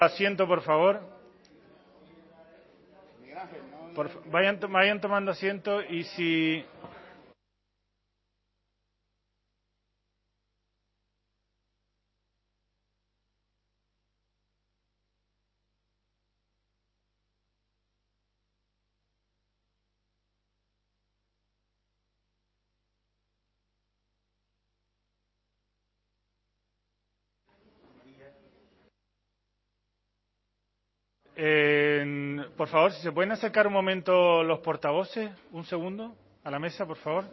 Asiento, por favor. Vayan tomando asiento y si... por favor, si se pueden acercar un momento los portavoces, un segundo, a la mesa, por favor.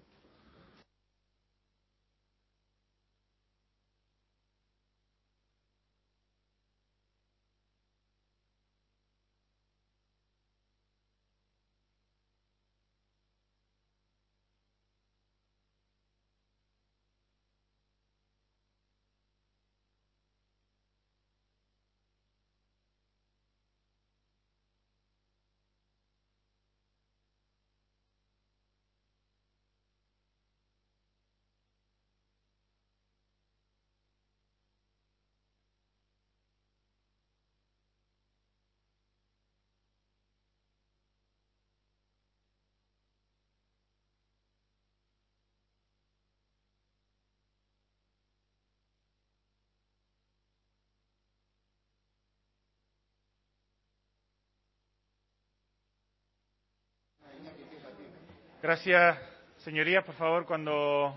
Gracias, señorías. Por favor, cuando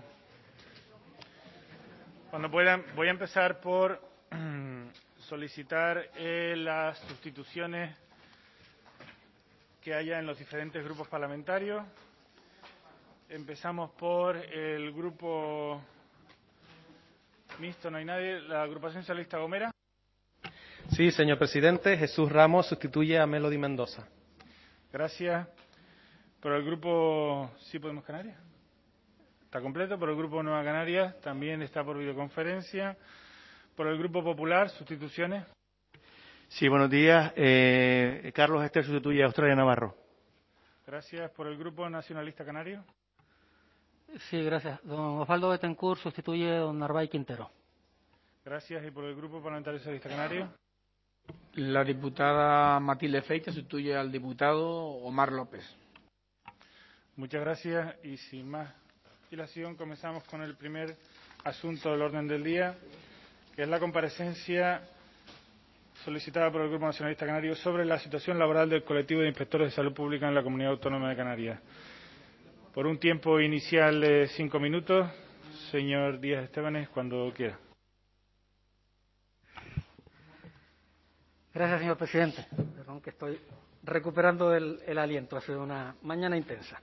puedan, voy a empezar por solicitar las sustituciones que haya en los diferentes grupos parlamentarios. Empezamos por el grupo mixto, no hay nadie. La agrupación socialista Gomera. Sí, señor presidente. Jesús Ramos sustituye a Melody Mendoza. Gracias. Por el grupo Sí Podemos Canarias. Está completo. Por el grupo Nueva Canarias también está por videoconferencia. Por el grupo Popular, sustituciones. Sí, buenos días. Carlos Ester sustituye a Australia Navarro. Gracias. Por el grupo Nacionalista Canario. Sí, gracias. Don Osvaldo Betancourt sustituye a don Narváez Quintero. Gracias. Y por el grupo Parlamentario Socialista Canario. La diputada Matilde Feita sustituye al diputado Omar López. Muchas gracias. Y sin más dilación, comenzamos con el primer asunto del orden del día, que es la comparecencia solicitada por el Grupo Nacionalista Canario sobre la situación laboral del colectivo de inspectores de salud pública en la Comunidad Autónoma de Canarias. Por un tiempo inicial de 5 minutos, señor Díaz Estebanes, cuando quiera. Gracias, señor presidente. Perdón que estoy recuperando el aliento. Ha sido una mañana intensa.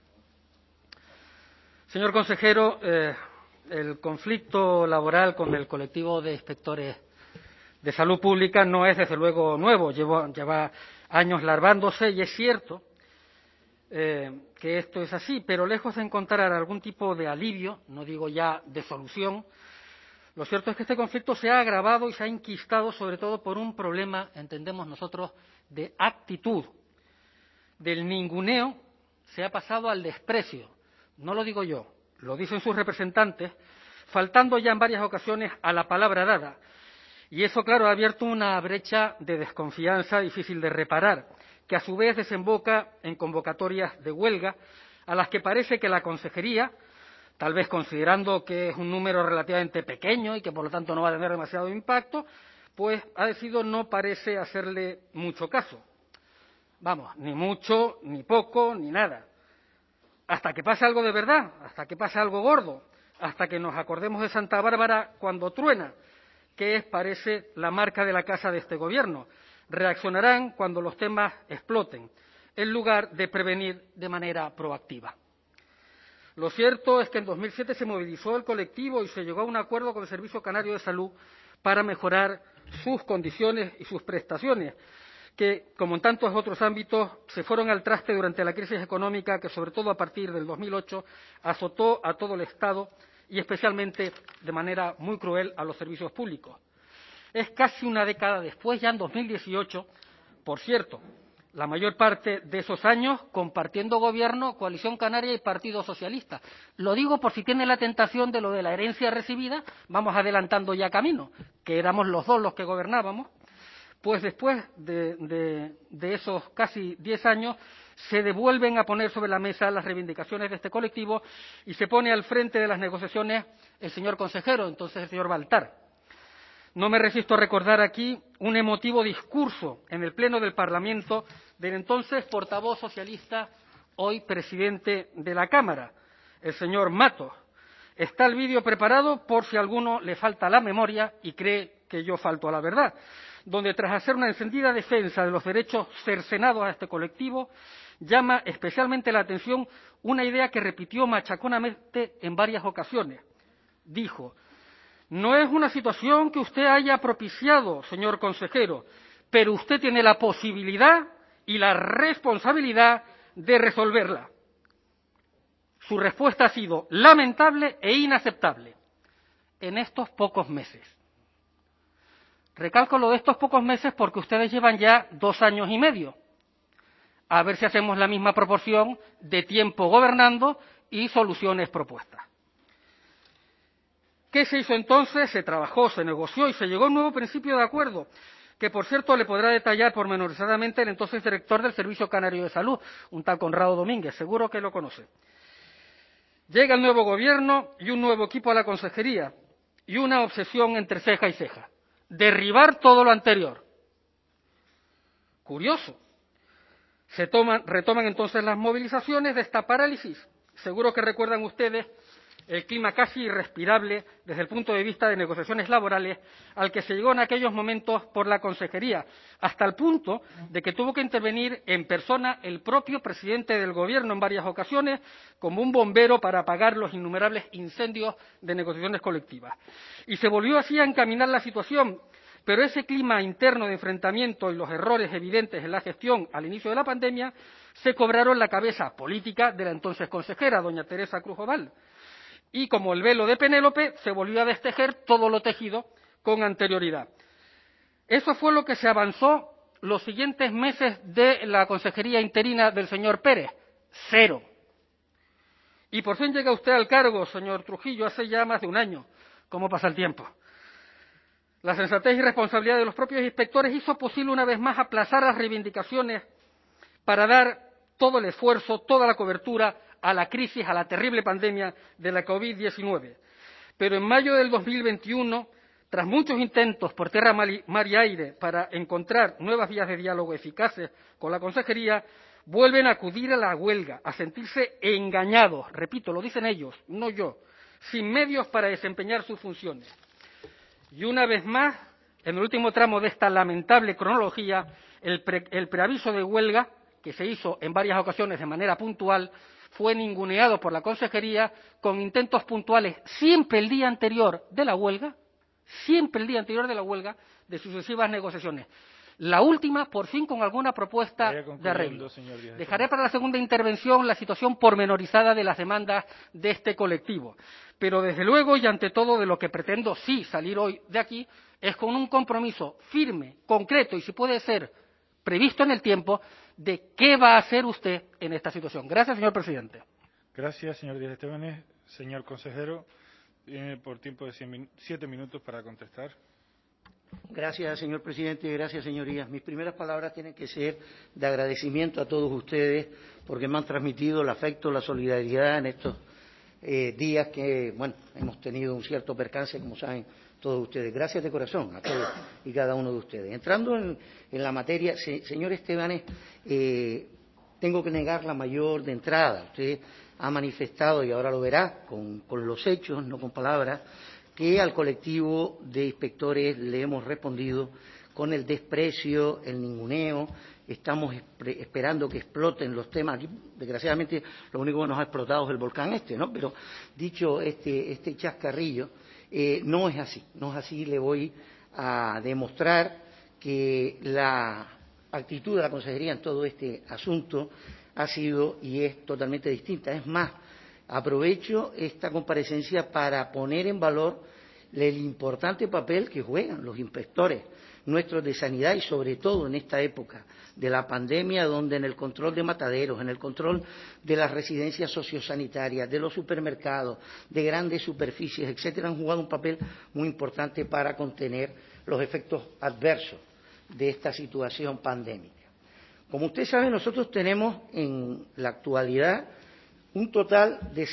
Señor consejero, el conflicto laboral con el colectivo de inspectores de salud pública no es, desde luego, nuevo. Lleva años larvándose y es cierto que esto es así, pero lejos de encontrar algún tipo de alivio, no digo ya de solución, lo cierto es que este conflicto se ha agravado y se ha enquistado sobre todo por un problema, entendemos nosotros, de actitud. Del ninguneo se ha pasado al desprecio. No lo digo yo, lo dicen sus representantes, faltando ya en varias ocasiones a la palabra dada. Y eso, claro, ha abierto una brecha de desconfianza difícil de reparar, que a su vez desemboca en convocatorias de huelga, a las que parece que la consejería, tal vez considerando que es un número relativamente pequeño y que por lo tanto no va a tener demasiado impacto, pues ha decidido no parece hacerle mucho caso. Vamos, ni mucho, ni poco, ni nada. Hasta que pase algo de verdad, hasta que pase algo gordo, hasta que nos acordemos de Santa Bárbara cuando truena, que es, parece, la marca de la casa de este gobierno. Reaccionarán cuando los temas exploten, en lugar de prevenir de manera proactiva. Lo cierto es que en 2007 se movilizó el colectivo y se llegó a un acuerdo con el Servicio Canario de Salud para mejorar sus condiciones y sus prestaciones, que, como en tantos otros ámbitos, se fueron al traste durante la crisis económica que, sobre todo a partir del 2008, azotó a todo el Estado y especialmente de manera muy cruel a los servicios públicos. Es casi una década después, ya en 2018, por cierto, la mayor parte de esos años compartiendo gobierno, Coalición Canaria y Partido Socialista. Lo digo por si tiene la tentación de lo de la herencia recibida, vamos adelantando ya camino, que éramos los dos los que gobernábamos. pues después de esos casi 10 años se devuelven a poner sobre la mesa las reivindicaciones de este colectivo y se pone al frente de las negociaciones el señor consejero, entonces el señor Baltar. No me resisto a recordar aquí un emotivo discurso en el Pleno del Parlamento del entonces portavoz socialista, hoy presidente de la Cámara, el señor Matos. Está el vídeo preparado por si a alguno le falta la memoria y cree que yo falto a la verdad, donde tras hacer una encendida defensa de los derechos cercenados a este colectivo, llama especialmente la atención una idea que repitió machaconamente en varias ocasiones. Dijo: no es una situación que usted haya propiciado, señor consejero, pero usted tiene la posibilidad y la responsabilidad de resolverla. Su respuesta ha sido lamentable e inaceptable en estos pocos meses. Recalco lo de estos pocos meses porque ustedes llevan ya 2 años y medio. A ver si hacemos la misma proporción de tiempo gobernando y soluciones propuestas. ¿Qué se hizo entonces? Se trabajó, se negoció y se llegó a un nuevo principio de acuerdo, que por cierto le podrá detallar pormenorizadamente el entonces director del Servicio Canario de Salud, un tal Conrado Domínguez, seguro que lo conoce. Llega el nuevo gobierno y un nuevo equipo a la consejería y una obsesión entre ceja y ceja: derribar todo lo anterior. Curioso. Retoman entonces las movilizaciones de esta parálisis. Seguro que recuerdan ustedes el clima casi irrespirable desde el punto de vista de negociaciones laborales al que se llegó en aquellos momentos por la consejería, hasta el punto de que tuvo que intervenir en persona el propio presidente del Gobierno en varias ocasiones como un bombero para apagar los innumerables incendios de negociaciones colectivas. Y se volvió así a encaminar la situación, pero ese clima interno de enfrentamiento y los errores evidentes en la gestión al inicio de la pandemia se cobraron la cabeza política de la entonces consejera, doña Teresa Cruz Oval. Y como el velo de Penélope, se volvió a destejer todo lo tejido con anterioridad. Eso fue lo que se avanzó los siguientes meses de la consejería interina del señor Pérez: 0. Y por fin llega usted al cargo, señor Trujillo, hace ya más de 1 año. ¿Cómo pasa el tiempo? La sensatez y responsabilidad de los propios inspectores hizo posible una vez más aplazar las reivindicaciones para dar todo el esfuerzo, toda la cobertura a la crisis, a la terrible pandemia de la COVID-19. Pero en mayo del 2021, tras muchos intentos por tierra, mar y aire para encontrar nuevas vías de diálogo eficaces con la consejería, vuelven a acudir a la huelga, a sentirse engañados, repito, lo dicen ellos, no yo, sin medios para desempeñar sus funciones. Y una vez más, en el último tramo de esta lamentable cronología, el preaviso de huelga, que se hizo en varias ocasiones de manera puntual, fue ninguneado por la consejería con intentos puntuales siempre el día anterior de la huelga, de sucesivas negociaciones. La última, por fin, con alguna propuesta de arreglo. Dejaré para la segunda intervención la situación pormenorizada de las demandas de este colectivo. Pero, desde luego, y ante todo, de lo que pretendo sí salir hoy de aquí, es con un compromiso firme, concreto y, si puede ser, previsto en el tiempo, de qué va a hacer usted en esta situación. Gracias, señor presidente. Gracias, señor Díaz Estébanez. Señor consejero, tiene por tiempo de 7 minutos para contestar. Gracias, señor presidente, gracias, señorías. Mis primeras palabras tienen que ser de agradecimiento a todos ustedes porque me han transmitido el afecto, la solidaridad en estos días que, bueno, hemos tenido un cierto percance, como saben todos ustedes. Gracias de corazón a todos y cada uno de ustedes. Entrando en la materia, señor Estébanez, tengo que negar la mayor de entrada. Usted ha manifestado, y ahora lo verá con los hechos, no con palabras, que al colectivo de inspectores le hemos respondido con el desprecio, el ninguneo. Estamos esperando que exploten los temas. Aquí, desgraciadamente, lo único que nos ha explotado es el volcán ¿no? Pero dicho este chascarrillo, no es así. No es así. Le voy a demostrar que la actitud de la consejería en todo este asunto ha sido y es totalmente distinta. Es más, aprovecho esta comparecencia para poner en valor el importante papel que juegan los inspectores nuestros de sanidad y sobre todo en esta época de la pandemia, donde en el control de mataderos, en el control de las residencias sociosanitarias, de los supermercados, de grandes superficies, etcétera, han jugado un papel muy importante para contener los efectos adversos de esta situación pandémica. Como usted sabe, nosotros tenemos en la actualidad un total de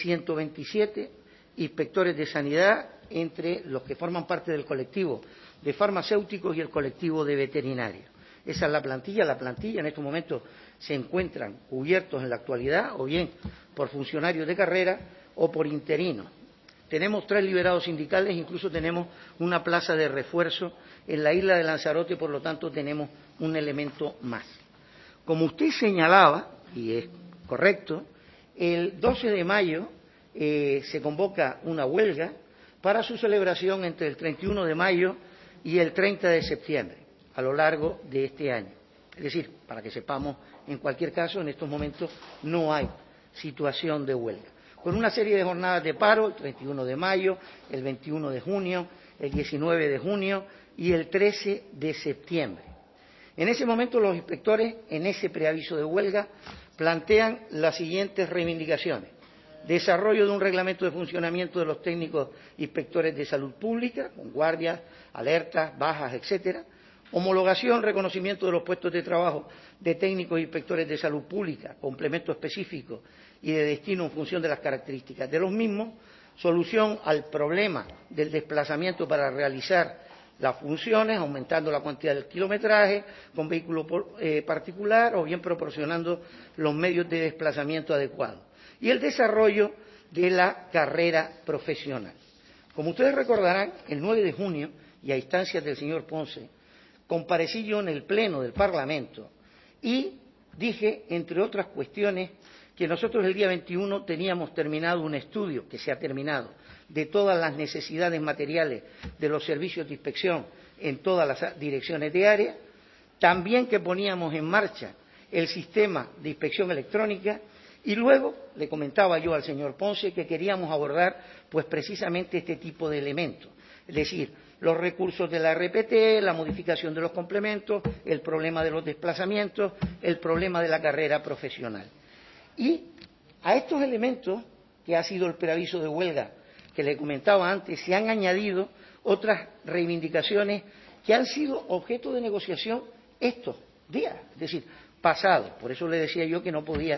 127 inspectores de sanidad entre los que forman parte del colectivo de farmacéuticos y el colectivo de veterinarios. Esa es la plantilla. La plantilla en estos momentos se encuentran cubiertos en la actualidad o bien por funcionarios de carrera o por interinos. Tenemos 3 liberados sindicales, incluso tenemos una plaza de refuerzo en la isla de Lanzarote, por lo tanto tenemos un elemento más. Como usted señalaba, y es correcto, el 12 de mayo se convoca una huelga para su celebración entre el 31 de mayo y el 30 de septiembre, a lo largo de este año. Es decir, para que sepamos, en cualquier caso, en estos momentos no hay situación de huelga. Con una serie de jornadas de paro, el 31 de mayo, el 21 de junio, el 19 de junio y el 13 de septiembre. En ese momento los inspectores, en ese preaviso de huelga, plantean las siguientes reivindicaciones: desarrollo de un reglamento de funcionamiento de los técnicos inspectores de salud pública, con guardias, alertas, bajas, etcétera; homologación, reconocimiento de los puestos de trabajo de técnicos inspectores de salud pública, complemento específico y de destino en función de las características de los mismos; solución al problema del desplazamiento para realizar las funciones, aumentando la cantidad del kilometraje con vehículo particular o bien proporcionando los medios de desplazamiento adecuados; y el desarrollo de la carrera profesional. Como ustedes recordarán, el 9 de junio, y a instancias del señor Ponce, comparecí yo en el Pleno del Parlamento y dije, entre otras cuestiones, que nosotros el día 21 teníamos terminado un estudio, que se ha terminado, de todas las necesidades materiales de los servicios de inspección en todas las direcciones de área, también que poníamos en marcha el sistema de inspección electrónica, y luego le comentaba yo al señor Ponce que queríamos abordar pues precisamente este tipo de elementos, es decir, los recursos de la RPT, la modificación de los complementos, el problema de los desplazamientos, el problema de la carrera profesional. Y a estos elementos, que ha sido el preaviso de huelga que le comentaba antes, se han añadido otras reivindicaciones que han sido objeto de negociación estos días, es decir, pasados. Por eso le decía yo que no podía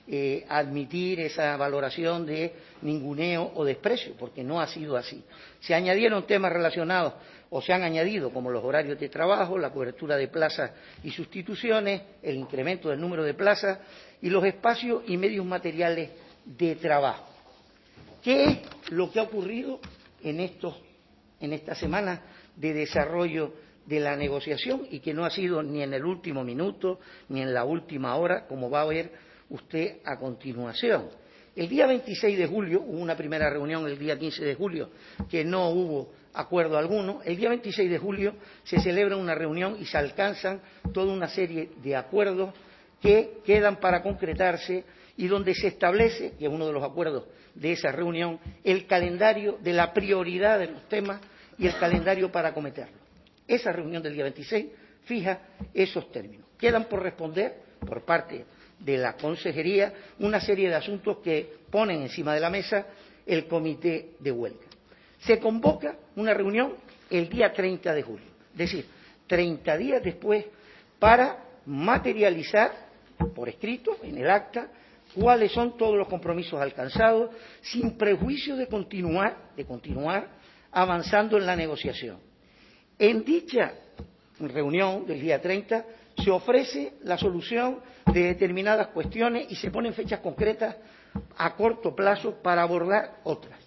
admitir esa valoración de ninguneo o desprecio, porque no ha sido así. Se añadieron temas relacionados, o se han añadido, como los horarios de trabajo, la cobertura de plazas y sustituciones, el incremento del número de plazas y los espacios y medios materiales de trabajo. ¿Qué es lo que ha ocurrido en estas semanas de desarrollo de la negociación y que no ha sido ni en el último minuto ni en la última hora, como va a ver usted a continuación? El día 26 de julio hubo una primera reunión, el día 15 de julio, que no hubo acuerdo alguno. El día 26 de julio se celebra una reunión y se alcanzan toda una serie de acuerdos que quedan para concretarse y donde se establece, que es uno de los acuerdos de esa reunión, el calendario de la prioridad de los temas y el calendario para acometerlo. Esa reunión del día 26 fija esos términos. Quedan por responder por parte de la Consejería una serie de asuntos que ponen encima de la mesa el comité de huelga. Se convoca una reunión el día 30 de julio, es decir, 30 días después, para materializar por escrito, en el acta, cuáles son todos los compromisos alcanzados, sin prejuicio de continuar avanzando en la negociación. En dicha reunión del día 30 se ofrece la solución de determinadas cuestiones y se ponen fechas concretas a corto plazo para abordar otras.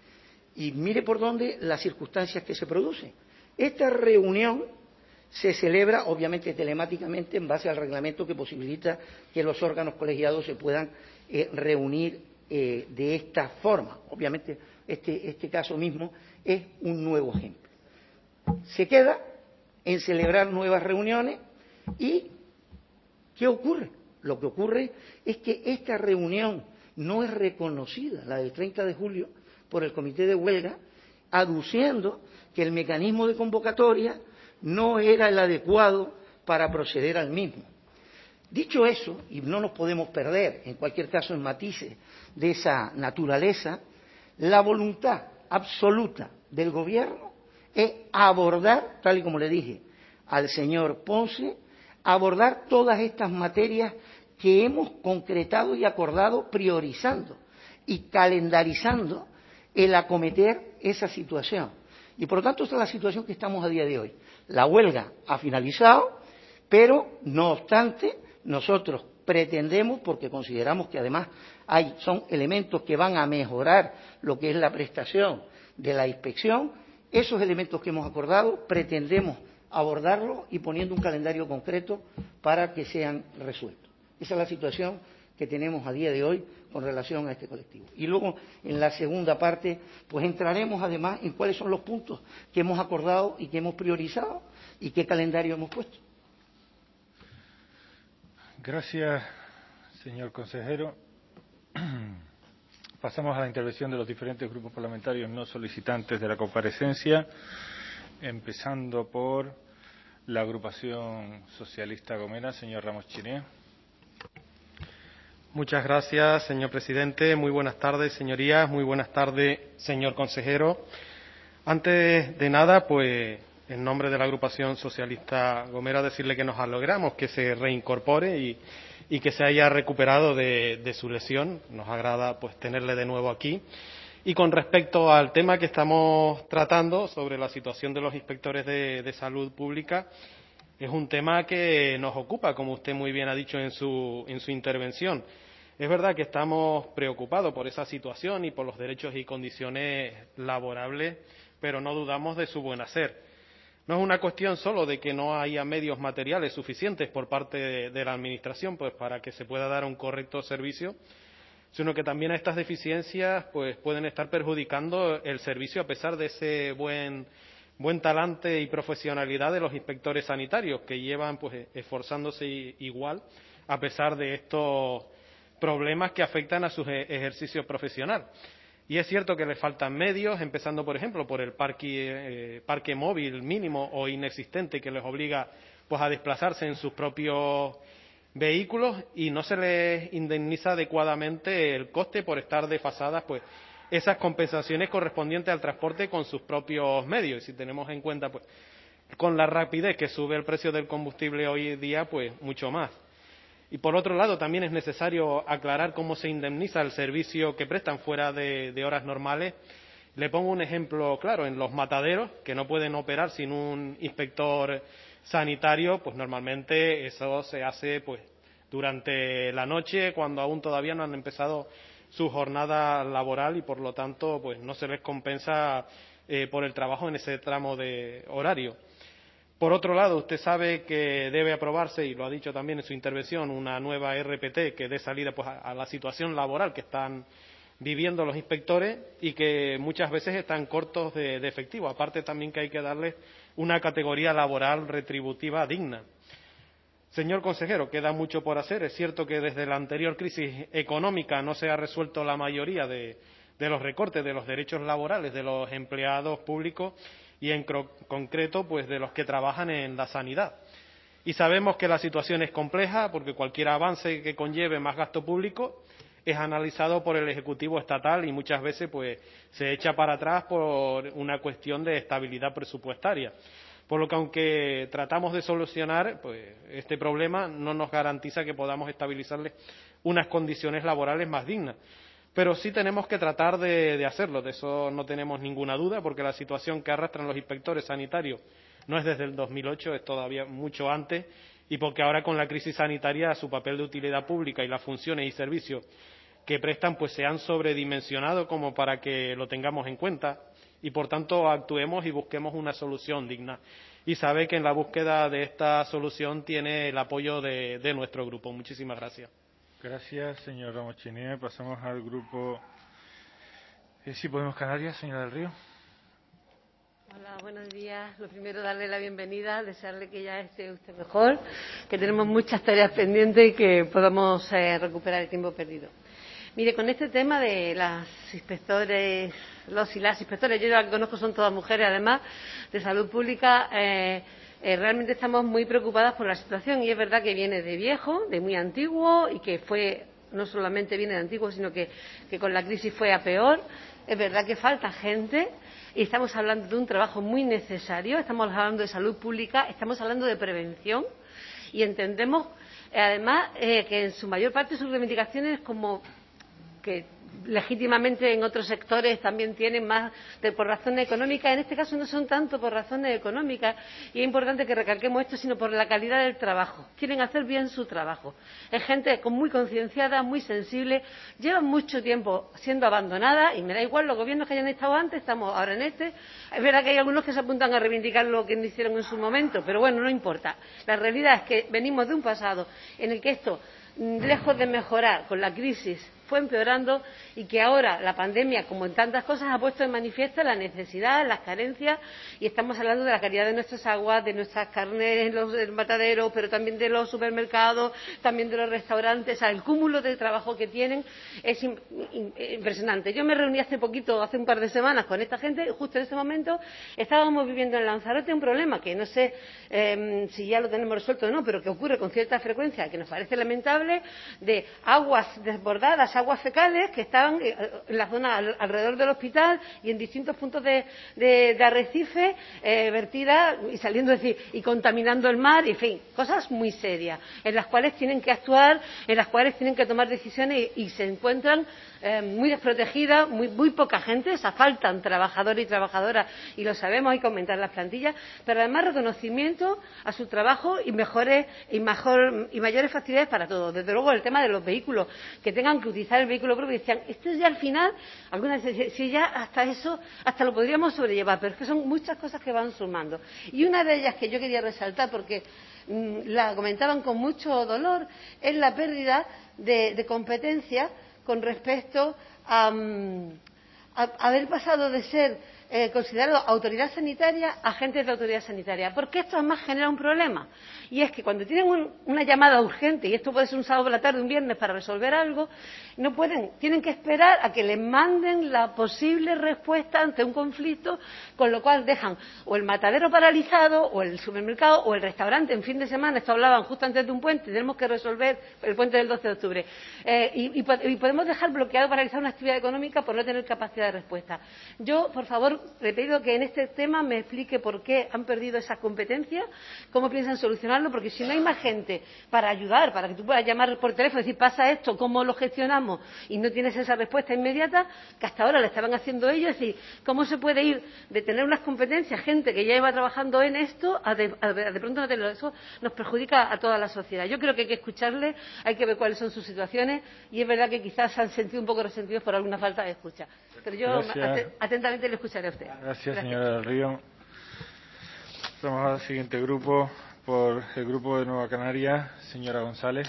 Y mire por dónde las circunstancias que se producen. Esta reunión se celebra, obviamente, telemáticamente en base al reglamento que posibilita que los órganos colegiados se puedan reunir de esta forma. Obviamente, este caso mismo es un nuevo ejemplo. Se queda en celebrar nuevas reuniones y ¿qué ocurre? Lo que ocurre es que esta reunión no es reconocida, la del 30 de julio, por el comité de huelga, aduciendo que el mecanismo de convocatoria no era el adecuado para proceder al mismo. Dicho eso, y no nos podemos perder, en cualquier caso, en matices de esa naturaleza, la voluntad absoluta del Gobierno es abordar, tal y como le dije al señor Ponce abordar todas estas materias que hemos concretado y acordado priorizando y calendarizando el acometer esa situación. Y por lo tanto, esta es la situación que estamos a día de hoy. La huelga ha finalizado, pero no obstante, nosotros pretendemos, porque consideramos que además son elementos que van a mejorar lo que es la prestación de la inspección, esos elementos que hemos acordado pretendemos abordarlos y poniendo un calendario concreto para que sean resueltos. Esa es la situación que tenemos a día de hoy con relación a este colectivo. Y luego, en la segunda parte, pues entraremos además en cuáles son los puntos que hemos acordado y que hemos priorizado y qué calendario hemos puesto. Gracias, señor consejero. Pasamos a la intervención de los diferentes grupos parlamentarios no solicitantes de la comparecencia, empezando por la agrupación socialista Gomera. Señor Ramos Chinea. Muchas gracias, señor presidente. Muy buenas tardes, señorías. Muy buenas tardes, señor consejero. Antes de nada, pues, en nombre de la agrupación socialista Gomera, decirle que nos alegramos que se reincorpore y que se haya recuperado de su lesión. Nos agrada, pues, tenerle de nuevo aquí. Y con respecto al tema que estamos tratando sobre la situación de los inspectores de salud pública, es un tema que nos ocupa, como usted muy bien ha dicho en su intervención. Es verdad que estamos preocupados por esa situación y por los derechos y condiciones laborables, pero no dudamos de su buen hacer. No es una cuestión solo de que no haya medios materiales suficientes por parte de la Administración, pues, para que se pueda dar un correcto servicio, sino que también estas deficiencias, pues, pueden estar perjudicando el servicio a pesar de ese buen talante y profesionalidad de los inspectores sanitarios, que llevan, pues, esforzándose igual a pesar de estos problemas que afectan a su ejercicio profesional. Y es cierto que le faltan medios, empezando, por ejemplo, por el parque móvil mínimo o inexistente que les obliga, pues, a desplazarse en sus propios vehículos, y no se les indemniza adecuadamente el coste por estar desfasadas, pues, esas compensaciones correspondientes al transporte con sus propios medios. Y si tenemos en cuenta, pues, con la rapidez que sube el precio del combustible hoy en día, pues mucho más. Y por otro lado, también es necesario aclarar cómo se indemniza el servicio que prestan fuera de horas normales. Le pongo un ejemplo claro: en los mataderos, que no pueden operar sin un inspector sanitario, pues normalmente eso se hace, pues, durante la noche, cuando aún todavía no han empezado su jornada laboral, y por lo tanto, pues, no se les compensa por el trabajo en ese tramo de horario. Por otro lado, usted sabe que debe aprobarse, y lo ha dicho también en su intervención, una nueva RPT que dé salida, pues, a la situación laboral que están viviendo los inspectores y que muchas veces están cortos de efectivo. Aparte, también que hay que darles una categoría laboral retributiva digna. Señor consejero, queda mucho por hacer. Es cierto que desde la anterior crisis económica no se ha resuelto la mayoría de los recortes de los derechos laborales de los empleados públicos y, en concreto, pues, de los que trabajan en la sanidad. Y sabemos que la situación es compleja, porque cualquier avance que conlleve más gasto público es analizado por el Ejecutivo estatal y muchas veces, pues, se echa para atrás por una cuestión de estabilidad presupuestaria. Por lo que, aunque tratamos de solucionar, pues, este problema, no nos garantiza que podamos estabilizarles unas condiciones laborales más dignas. Pero sí tenemos que tratar de hacerlo, de eso no tenemos ninguna duda, porque la situación que arrastran los inspectores sanitarios no es desde el 2008, es todavía mucho antes, y porque ahora, con la crisis sanitaria, su papel de utilidad pública y las funciones y servicios que prestan, pues, se han sobredimensionado como para que lo tengamos en cuenta, y por tanto actuemos y busquemos una solución digna. Y sabe que en la búsqueda de esta solución tiene el apoyo de nuestro grupo. Muchísimas gracias. Gracias, señor Ramos Chinea. Pasamos al grupo Sí Podemos Canarias, señora del Río. Hola, buenos días. Lo primero, darle la bienvenida, desearle que ya esté usted mejor, que tenemos muchas tareas pendientes y que podamos recuperar el tiempo perdido. Mire, con este tema de las inspectores, los y las inspectores, yo la que conozco son todas mujeres, además, de salud pública, realmente estamos muy preocupadas por la situación, y es verdad que viene de viejo, de muy antiguo, y que no solamente viene de antiguo, sino que con la crisis fue a peor. Es verdad que falta gente, y estamos hablando de un trabajo muy necesario, estamos hablando de salud pública, estamos hablando de prevención y entendemos, además, que en su mayor parte sus reivindicaciones como que legítimamente en otros sectores también tienen más por razones económicas, en este caso no son tanto por razones económicas, y es importante que recalquemos esto, sino por la calidad del trabajo. Quieren hacer bien su trabajo. Es gente muy concienciada, muy sensible, llevan mucho tiempo siendo abandonada, y me da igual los gobiernos que hayan estado antes, estamos ahora en este. Es verdad que hay algunos que se apuntan a reivindicar lo que no hicieron en su momento, pero bueno, no importa. La realidad es que venimos de un pasado en el que esto, lejos de mejorar con la crisis, fue empeorando, y que ahora la pandemia, como en tantas cosas, ha puesto de manifiesto la necesidad, las carencias, y estamos hablando de la calidad de nuestras aguas, de nuestras carnes en los mataderos, pero también de los supermercados, también de los restaurantes. O sea, el cúmulo de trabajo que tienen es impresionante. Yo me reuní hace poquito, hace un par de semanas, con esta gente, y justo en ese momento estábamos viviendo en Lanzarote un problema que no sé si ya lo tenemos resuelto o no, pero que ocurre con cierta frecuencia, que nos parece lamentable, de aguas desbordadas, aguas fecales que estaban en la zona alrededor del hospital y en distintos puntos de Arrecife, vertidas y saliendo, es decir, y contaminando el mar, y en fin, cosas muy serias, en las cuales tienen que actuar, en las cuales tienen que tomar decisiones, y se encuentran muy desprotegidas, muy poca gente. O sea, faltan trabajadores y trabajadoras, y lo sabemos, hay que aumentar las plantillas, pero además reconocimiento a su trabajo y mayores facilidades para todos. Desde luego, el tema de los vehículos, que tengan que utilizar el vehículo propio, decían, esto es ya al final, algunas veces, si ya hasta eso, hasta lo podríamos sobrellevar, pero es que son muchas cosas que van sumando. Y una de ellas que yo quería resaltar, porque la comentaban con mucho dolor, es la pérdida de competencia con respecto a haber pasado de ser considerado autoridad sanitaria a agentes de autoridad sanitaria, porque esto además genera un problema, y es que cuando tienen una llamada urgente, y esto puede ser un sábado por la tarde, un viernes, para resolver algo, no pueden, tienen que esperar a que les manden la posible respuesta ante un conflicto, con lo cual dejan o el matadero paralizado, o el supermercado, o el restaurante en fin de semana. Esto hablaban justo antes de un puente, tenemos que resolver el puente del 12 de octubre, y podemos dejar bloqueado, paralizado una actividad económica por no tener capacidad de respuesta. Yo, por favor, le pido que en este tema me explique por qué han perdido esa competencia, cómo piensan solucionarlo, porque si no hay más gente para ayudar, para que tú puedas llamar por teléfono y decir, pasa esto, ¿cómo lo gestionamos? Y no tienes esa respuesta inmediata, que hasta ahora la estaban haciendo ellos. Es decir, ¿cómo se puede ir de tener unas competencias, gente que ya iba trabajando en esto, a de pronto no tenerlo? Eso nos perjudica a toda la sociedad. Yo creo que hay que escucharles, hay que ver cuáles son sus situaciones, y es verdad que quizás se han sentido un poco resentidos por alguna falta de escucha. Pero yo atentamente le escucharé a usted. Gracias, señora del Río. Vamos al siguiente grupo, por el grupo de Nueva Canaria, señora González.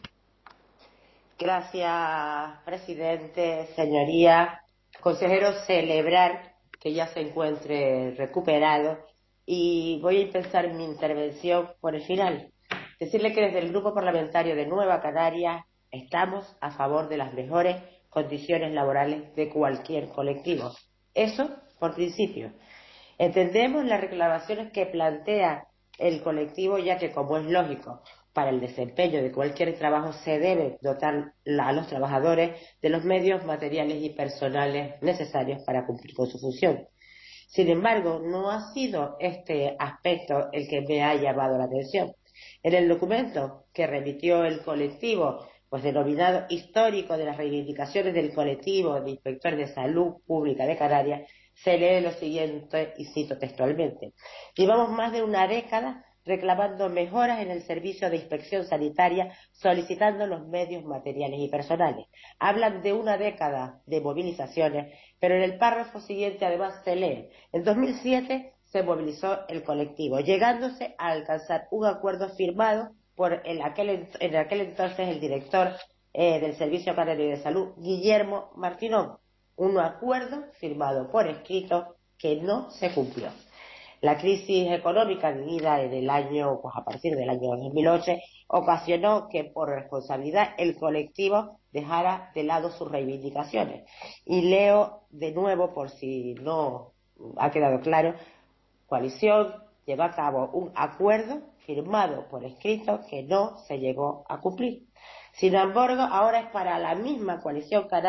Gracias, presidente, señoría. Consejero, celebrar que ya se encuentre recuperado, y voy a empezar mi intervención por el final. Decirle que desde el Grupo Parlamentario de Nueva Canaria estamos a favor de las mejores condiciones laborales de cualquier colectivo. Eso por principio. Entendemos las reclamaciones que plantea el colectivo, ya que, como es lógico, para el desempeño de cualquier trabajo se debe dotar a los trabajadores de los medios materiales y personales necesarios para cumplir con su función. Sin embargo, no ha sido este aspecto el que me ha llamado la atención. En el documento que remitió el colectivo, pues denominado Histórico de las reivindicaciones del colectivo de inspectores de salud pública de Canarias, se lee lo siguiente, y cito textualmente: llevamos más de una década reclamando mejoras en el servicio de inspección sanitaria, solicitando los medios materiales y personales. Hablan de una década de movilizaciones, pero en el párrafo siguiente además se lee: en 2007 se movilizó el colectivo, llegándose a alcanzar un acuerdo firmado por en aquel entonces el director del Servicio Canario de Salud, Guillermo Martinón. Un acuerdo firmado por escrito que no se cumplió. La crisis económica vivida en el año, pues a partir del año 2008, ocasionó que por responsabilidad el colectivo dejara de lado sus reivindicaciones. Y leo de nuevo, por si no ha quedado claro: coalición llevó a cabo un acuerdo firmado por escrito que no se llegó a cumplir. Sin embargo, ahora es para la misma coalición canaria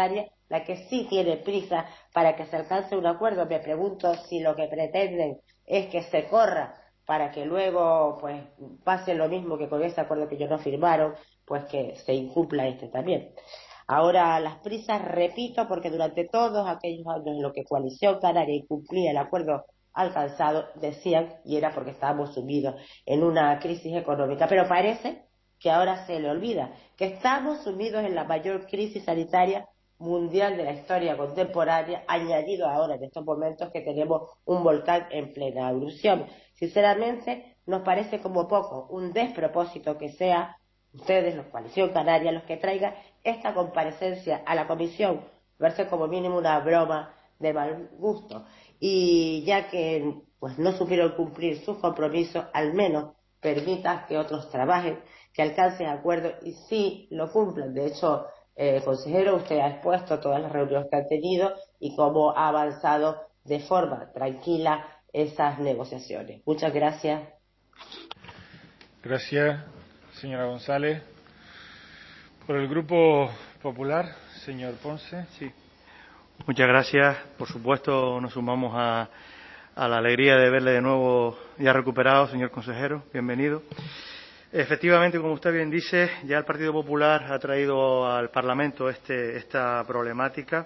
la que sí tiene prisa para que se alcance un acuerdo. Me pregunto si lo que pretenden es que se corra para que luego pues pase lo mismo que con ese acuerdo que ellos no firmaron, pues que se incumpla este también. Ahora las prisas, repito, porque durante todos aquellos años en los que Coalición Canaria incumplía el acuerdo alcanzado, decían, y era porque estábamos sumidos en una crisis económica, pero parece que ahora se le olvida que estamos sumidos en la mayor crisis sanitaria mundial de la historia contemporánea, añadido ahora en estos momentos que tenemos un volcán en plena erupción. Sinceramente, nos parece como poco, un despropósito que sea ustedes, los Coalición Canaria, los que traigan esta comparecencia a la comisión, verse como mínimo una broma de mal gusto. Y ya que pues no supieron cumplir sus compromisos, al menos permita que otros trabajen, que alcancen acuerdos y sí lo cumplan. De hecho, consejero, usted ha expuesto todas las reuniones que han tenido y cómo ha avanzado de forma tranquila esas negociaciones. Muchas gracias. Gracias, señora González. Por el Grupo Popular, señor Ponce. Sí. Muchas gracias. Por supuesto, nos sumamos a la alegría de verle de nuevo ya recuperado, señor consejero. Bienvenido. Efectivamente, como usted bien dice, ya el Partido Popular ha traído al Parlamento esta problemática,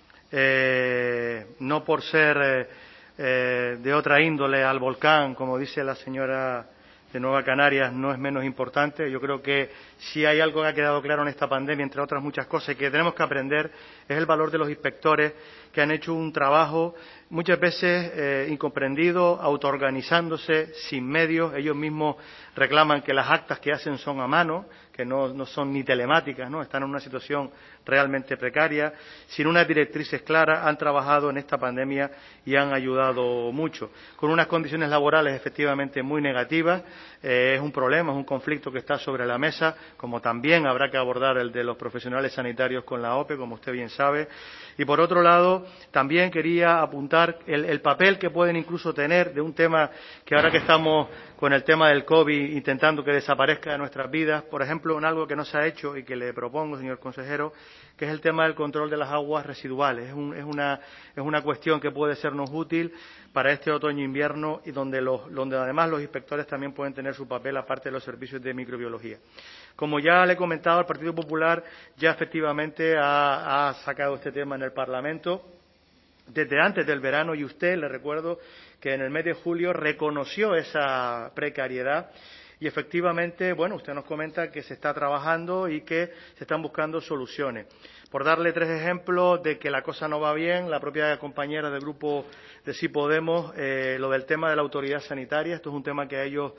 no por ser de otra índole al volcán, como dice la señora de Nueva Canarias, no es menos importante. Yo creo que si hay algo que ha quedado claro en esta pandemia, entre otras muchas cosas, que tenemos que aprender, es el valor de los inspectores que han hecho un trabajo muchas veces incomprendido, autoorganizándose, sin medios. Ellos mismos reclaman que las actas que hacen son a mano, que no son ni telemáticas, ¿no? Están en una situación realmente precaria, sin unas directrices claras. Han trabajado en esta pandemia y han ayudado mucho, con unas condiciones laborales efectivamente muy negativas. Es un problema, es un conflicto que está sobre la mesa, como también habrá que abordar el de los profesionales sanitarios con la OPE, como usted bien sabe. Y por otro lado, también quería apuntar el papel que pueden incluso tener de un tema que ahora que estamos con el tema del COVID intentando que desaparezca de nuestras vidas, por ejemplo, en algo que no se ha hecho y que le propongo, señor consejero, que es el tema del control de las aguas residuales. Es una cuestión que puede sernos útil para este otoño-invierno y donde además los inspectores también pueden tener su papel, aparte de los servicios de microbiología. Como ya le he comentado, el Partido Popular ya efectivamente ha sacado este tema en el Parlamento desde antes del verano, y usted, le recuerdo que en el mes de julio reconoció esa precariedad. Y efectivamente, bueno, usted nos comenta que se está trabajando y que se están buscando soluciones. Por darle 3 ejemplos de que la cosa no va bien, la propia compañera del grupo de Sí Podemos, lo del tema de la autoridad sanitaria. Esto es un tema que a ellos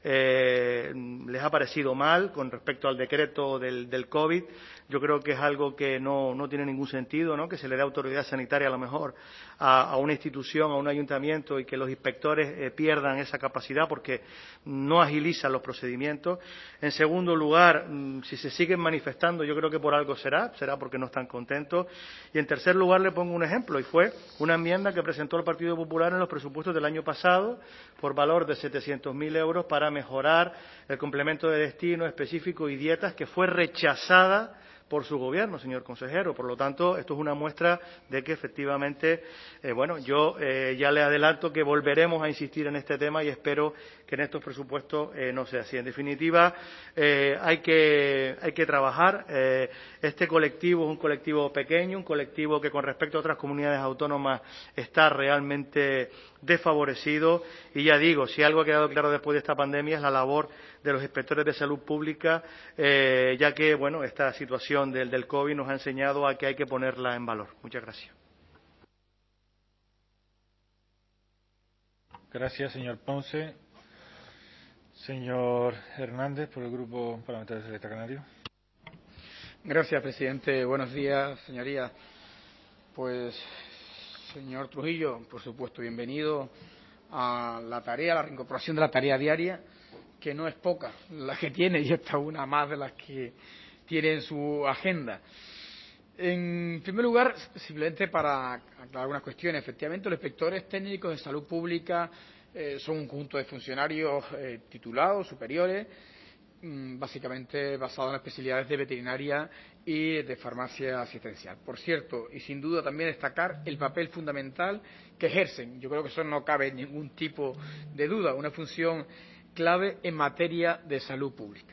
les ha parecido mal con respecto al decreto del COVID. Yo creo que es algo que no tiene ningún sentido, ¿no? Que se le dé autoridad sanitaria a lo mejor a una institución, a un ayuntamiento, y que los inspectores pierdan esa capacidad porque no agilizan los procedimientos. En segundo lugar, si se siguen manifestando, yo creo que por algo será porque no están contentos. Y en tercer lugar, le pongo un ejemplo, y fue una enmienda que presentó el Partido Popular en los presupuestos del año pasado por valor de 700.000 euros para mejorar el complemento de destino específico y dietas, que fue rechazada por su gobierno, señor consejero. Por lo tanto, esto es una muestra de que efectivamente, yo ya le adelanto que volveremos a insistir en este tema y espero que en estos presupuestos no sea así. En definitiva, hay que trabajar. Este colectivo es un colectivo pequeño, un colectivo que con respecto a otras comunidades autónomas está realmente desfavorecido. Y ya digo, si algo ha quedado claro después de esta pandemia es la labor de los inspectores de salud pública, ya que esta situación del COVID nos ha enseñado a que hay que ponerla en valor. Muchas gracias. Gracias, señor Ponce. Señor Hernández, por el Grupo Parlamentario Socialista Canario. Gracias, presidente. Buenos días, señorías. Pues, señor Trujillo, por supuesto, bienvenido a la tarea, a la reincorporación de la tarea diaria, que no es poca la que tiene, y esta una más de las que tiene en su agenda. En primer lugar, simplemente para aclarar algunas cuestiones. Efectivamente, los inspectores técnicos de salud pública son un conjunto de funcionarios titulados, superiores, básicamente basado en las especialidades de veterinaria y de farmacia asistencial. Por cierto, y sin duda también destacar el papel fundamental que ejercen. Yo creo que eso no cabe ningún tipo de duda, una función clave en materia de salud pública.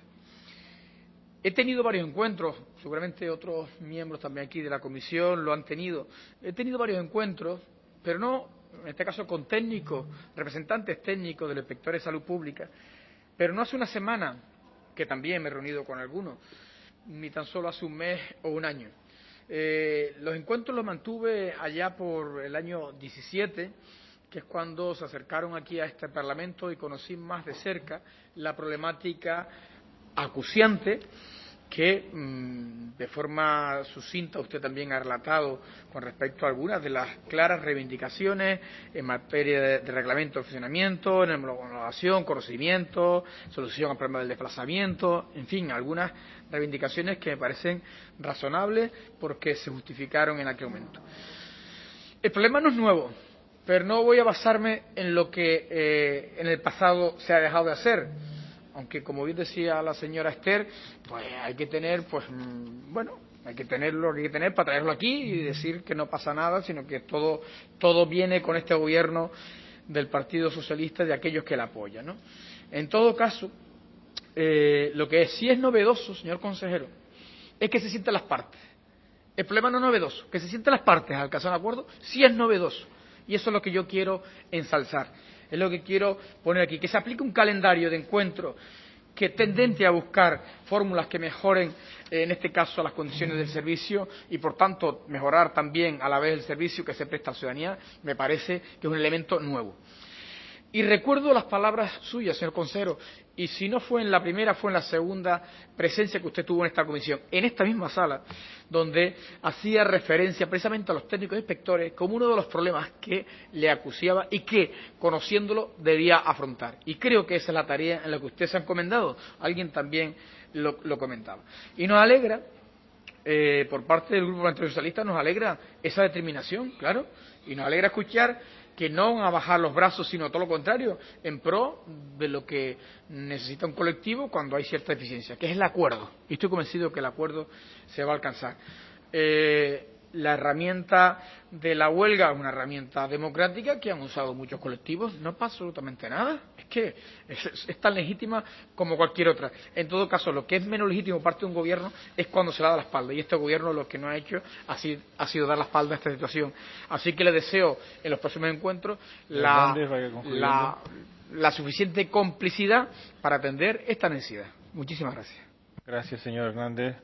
He tenido varios encuentros, seguramente otros miembros también aquí de la comisión lo han tenido. He tenido varios encuentros, pero no, en este caso, con técnicos, representantes técnicos de los inspectores de salud pública, pero no hace una semana, que también me he reunido con algunos, ni tan solo hace un mes o un año. Los encuentros los mantuve allá por el año 17, que es cuando se acercaron aquí a este Parlamento y conocí más de cerca la problemática acuciante que de forma sucinta usted también ha relatado con respecto a algunas de las claras reivindicaciones en materia de reglamento de funcionamiento, en homologación, conocimiento, solución al problema del desplazamiento, en fin, algunas reivindicaciones que me parecen razonables porque se justificaron en aquel momento. El problema no es nuevo, pero no voy a basarme en lo que en el pasado se ha dejado de hacer. Aunque, como bien decía la señora Esther, pues hay que tener, hay que tener lo que hay que tener para traerlo aquí y decir que no pasa nada, sino que todo viene con este gobierno del Partido Socialista y de aquellos que la apoyan, ¿no? En todo caso, lo que sí es novedoso, señor consejero, es que se sientan las partes. El problema no es novedoso, que se sientan las partes a alcanzar un acuerdo, sí es novedoso. Y eso es lo que yo quiero ensalzar. Es lo que quiero poner aquí, que se aplique un calendario de encuentro que tendente a buscar fórmulas que mejoren, en este caso, las condiciones del servicio y, por tanto, mejorar también a la vez el servicio que se presta a la ciudadanía, me parece que es un elemento nuevo. Y recuerdo las palabras suyas, señor consejero, y si no fue en la primera, fue en la segunda presencia que usted tuvo en esta comisión, en esta misma sala, donde hacía referencia precisamente a los técnicos e inspectores como uno de los problemas que le acuciaba y que, conociéndolo, debía afrontar. Y creo que esa es la tarea en la que usted se ha encomendado. Alguien también lo comentaba. Y nos alegra, por parte del Grupo Parlamentario Socialista, nos alegra esa determinación, claro, y nos alegra escuchar que no van a bajar los brazos, sino todo lo contrario, en pro de lo que necesita un colectivo cuando hay cierta deficiencia, que es el acuerdo. Y estoy convencido que el acuerdo se va a alcanzar. La herramienta de la huelga es una herramienta democrática que han usado muchos colectivos, no pasa absolutamente nada, es que es tan legítima como cualquier otra. En todo caso, lo que es menos legítimo por parte de un gobierno es cuando se le da la espalda, y este gobierno lo que no ha hecho ha sido dar la espalda a esta situación. Así que le deseo en los próximos encuentros la suficiente complicidad para atender esta necesidad. Muchísimas gracias. Gracias, señor Hernández.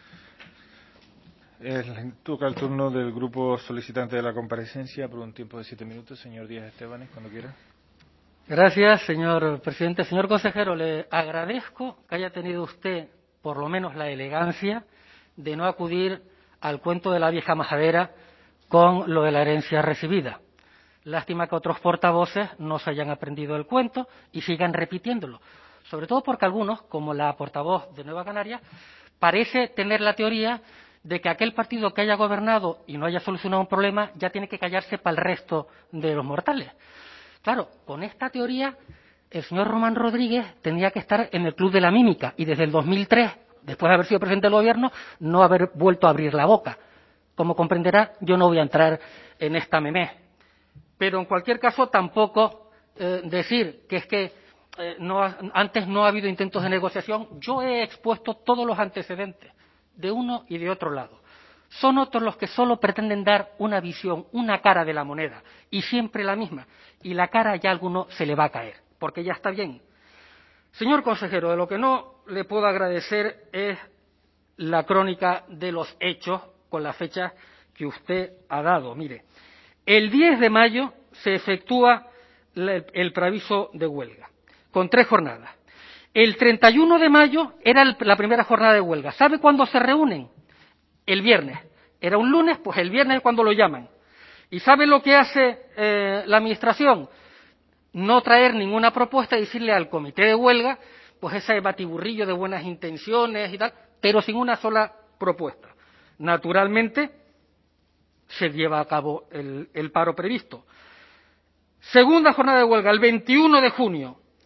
Toca el turno del grupo solicitante de la comparecencia por un tiempo de 7 minutos. Señor Díaz Estebanes, cuando quiera. Gracias, señor presidente. Señor consejero, le agradezco que haya tenido usted por lo menos la elegancia de no acudir al cuento de la vieja majadera con lo de la herencia recibida. Lástima que otros portavoces no se hayan aprendido el cuento y sigan repitiéndolo. Sobre todo porque algunos, como la portavoz de Nueva Canarias, parece tener la teoría de que aquel partido que haya gobernado y no haya solucionado un problema ya tiene que callarse para el resto de los mortales. Claro, con esta teoría, el señor Román Rodríguez tendría que estar en el club de la mímica y desde el 2003, después de haber sido presidente del gobierno, no haber vuelto a abrir la boca. Como comprenderá, yo no voy a entrar en esta memé. Pero en cualquier caso, tampoco decir que es que antes no ha habido intentos de negociación. Yo he expuesto todos los antecedentes de uno y de otro lado. Son otros los que solo pretenden dar una visión, una cara de la moneda, y siempre la misma. Y la cara ya a alguno se le va a caer, porque ya está bien. Señor consejero, de lo que no le puedo agradecer es la crónica de los hechos con la fecha que usted ha dado. Mire, el 10 de mayo se efectúa el preaviso de huelga, con 3 jornadas. El 31 de mayo era la primera jornada de huelga. ¿Sabe cuándo se reúnen? El viernes. Era un lunes, pues el viernes es cuando lo llaman. ¿Y sabe lo que hace la Administración? No traer ninguna propuesta y decirle al comité de huelga, pues ese batiburrillo de buenas intenciones y tal, pero sin una sola propuesta. Naturalmente, se lleva a cabo el paro previsto. Segunda jornada de huelga, el 21 de junio.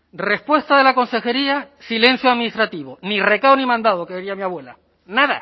Respuesta de la consejería, silencio administrativo. Ni recado ni mandado, que diría mi abuela. Nada.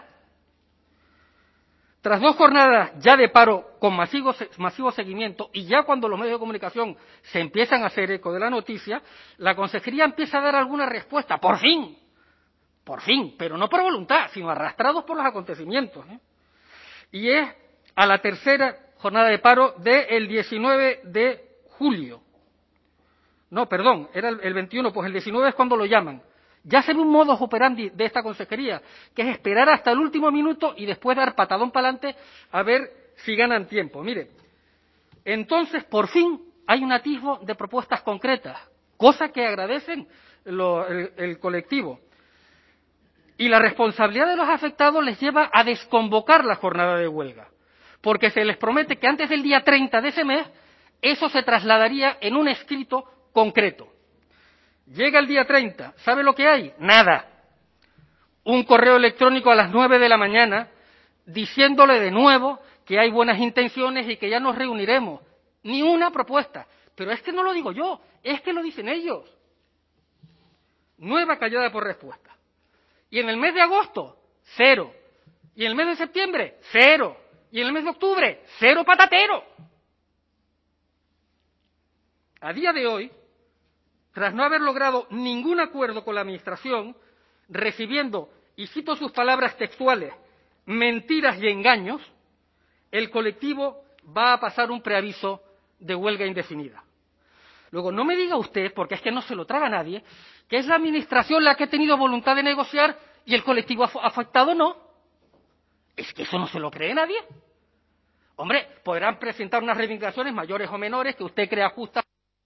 Tras 2 jornadas ya de paro con masivo seguimiento y ya cuando los medios de comunicación se empiezan a hacer eco de la noticia, la consejería empieza a dar alguna respuesta. Por fin, pero no por voluntad, sino arrastrados por los acontecimientos, ¿eh? Y es a la tercera jornada de paro del 19 de julio. No, perdón, era el 21, pues el 19 es cuando lo llaman. Ya se ve un modus operandi de esta consejería, que es esperar hasta el último minuto y después dar patadón para adelante a ver si ganan tiempo. Mire, entonces, por fin, hay un atisbo de propuestas concretas, cosa que agradecen el colectivo. Y la responsabilidad de los afectados les lleva a desconvocar la jornada de huelga, porque se les promete que antes del día 30 de ese mes eso se trasladaría en un escrito concreto. Llega el día 30, ¿sabe lo que hay? Nada. Un correo electrónico a las 9 de la mañana diciéndole de nuevo que hay buenas intenciones y que ya nos reuniremos. Ni una propuesta. Pero es que no lo digo yo, es que lo dicen ellos. Nueva callada por respuesta. Y en el mes de agosto, 0. Y en el mes de septiembre, 0. Y en el mes de octubre, 0 patatero. A día de hoy, tras no haber logrado ningún acuerdo con la Administración, recibiendo, y cito sus palabras textuales, mentiras y engaños, el colectivo va a pasar un preaviso de huelga indefinida. Luego, no me diga usted, porque es que no se lo traga nadie, que es la Administración la que ha tenido voluntad de negociar y el colectivo afectado no. Es que eso no se lo cree nadie. Hombre, podrán presentar unas reivindicaciones mayores o menores que usted crea justas.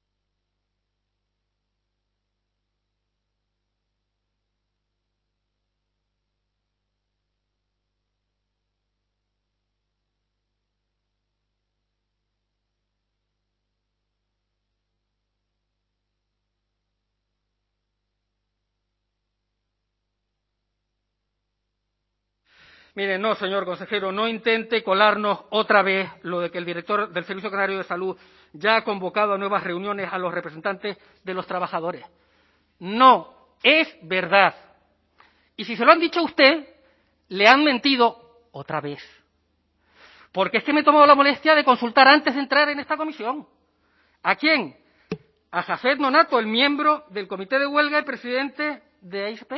Mire, no, señor consejero, no intente colarnos otra vez lo de que el director del Servicio Canario de Salud ya ha convocado a nuevas reuniones a los representantes de los trabajadores. No, es verdad. Y si se lo han dicho a usted, le han mentido otra vez. Porque es que me he tomado la molestia de consultar antes de entrar en esta comisión. ¿A quién? A Jafet Nonato, el miembro del comité de huelga y presidente de AISP.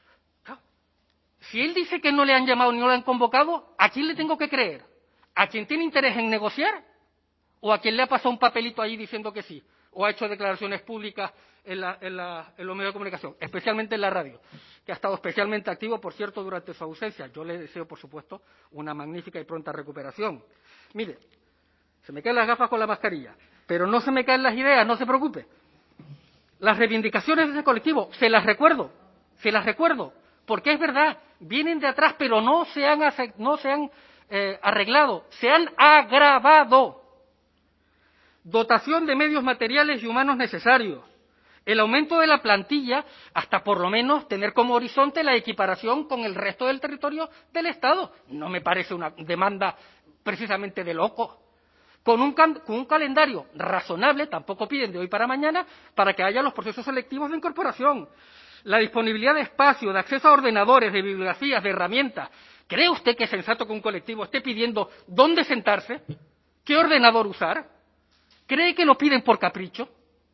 Si él dice que no le han llamado ni no le han convocado, ¿a quién le tengo que creer? ¿A quien tiene interés en negociar? ¿O a quien le ha pasado un papelito ahí diciendo que sí? ¿O ha hecho declaraciones públicas en los medios de comunicación, especialmente en la radio, que ha estado especialmente activo, por cierto, durante su ausencia? Yo le deseo, por supuesto, una magnífica y pronta recuperación. Mire, se me caen las gafas con la mascarilla, pero no se me caen las ideas, no se preocupe. Las reivindicaciones de ese colectivo, se las recuerdo, porque es verdad, vienen de atrás, pero no se han arreglado, se han agravado. Dotación de medios materiales y humanos necesarios, el aumento de la plantilla, hasta por lo menos tener como horizonte la equiparación con el resto del territorio del Estado. No me parece una demanda precisamente de loco. Con un calendario razonable, tampoco piden de hoy para mañana, para que haya los procesos selectivos de incorporación. La disponibilidad de espacio, de acceso a ordenadores, de bibliografías, de herramientas. ¿Cree usted que es sensato que un colectivo esté pidiendo dónde sentarse? ¿Qué ordenador usar? ¿Cree que lo piden por capricho?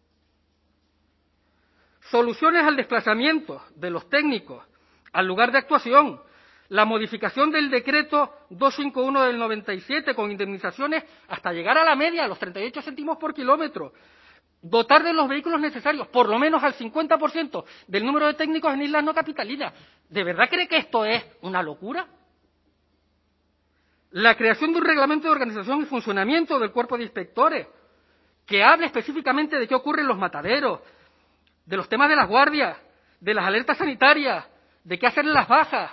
Soluciones al desplazamiento de los técnicos al lugar de actuación. La modificación del decreto 251 del 97 con indemnizaciones hasta llegar a la media, a los 38 céntimos por kilómetro. Dotar de los vehículos necesarios, por lo menos al 50% del número de técnicos en islas no capitalinas. ¿De verdad cree que esto es una locura? La creación de un reglamento de organización y funcionamiento del cuerpo de inspectores, que hable específicamente de qué ocurre en los mataderos, de los temas de las guardias, de las alertas sanitarias, de qué hacer en las bajas,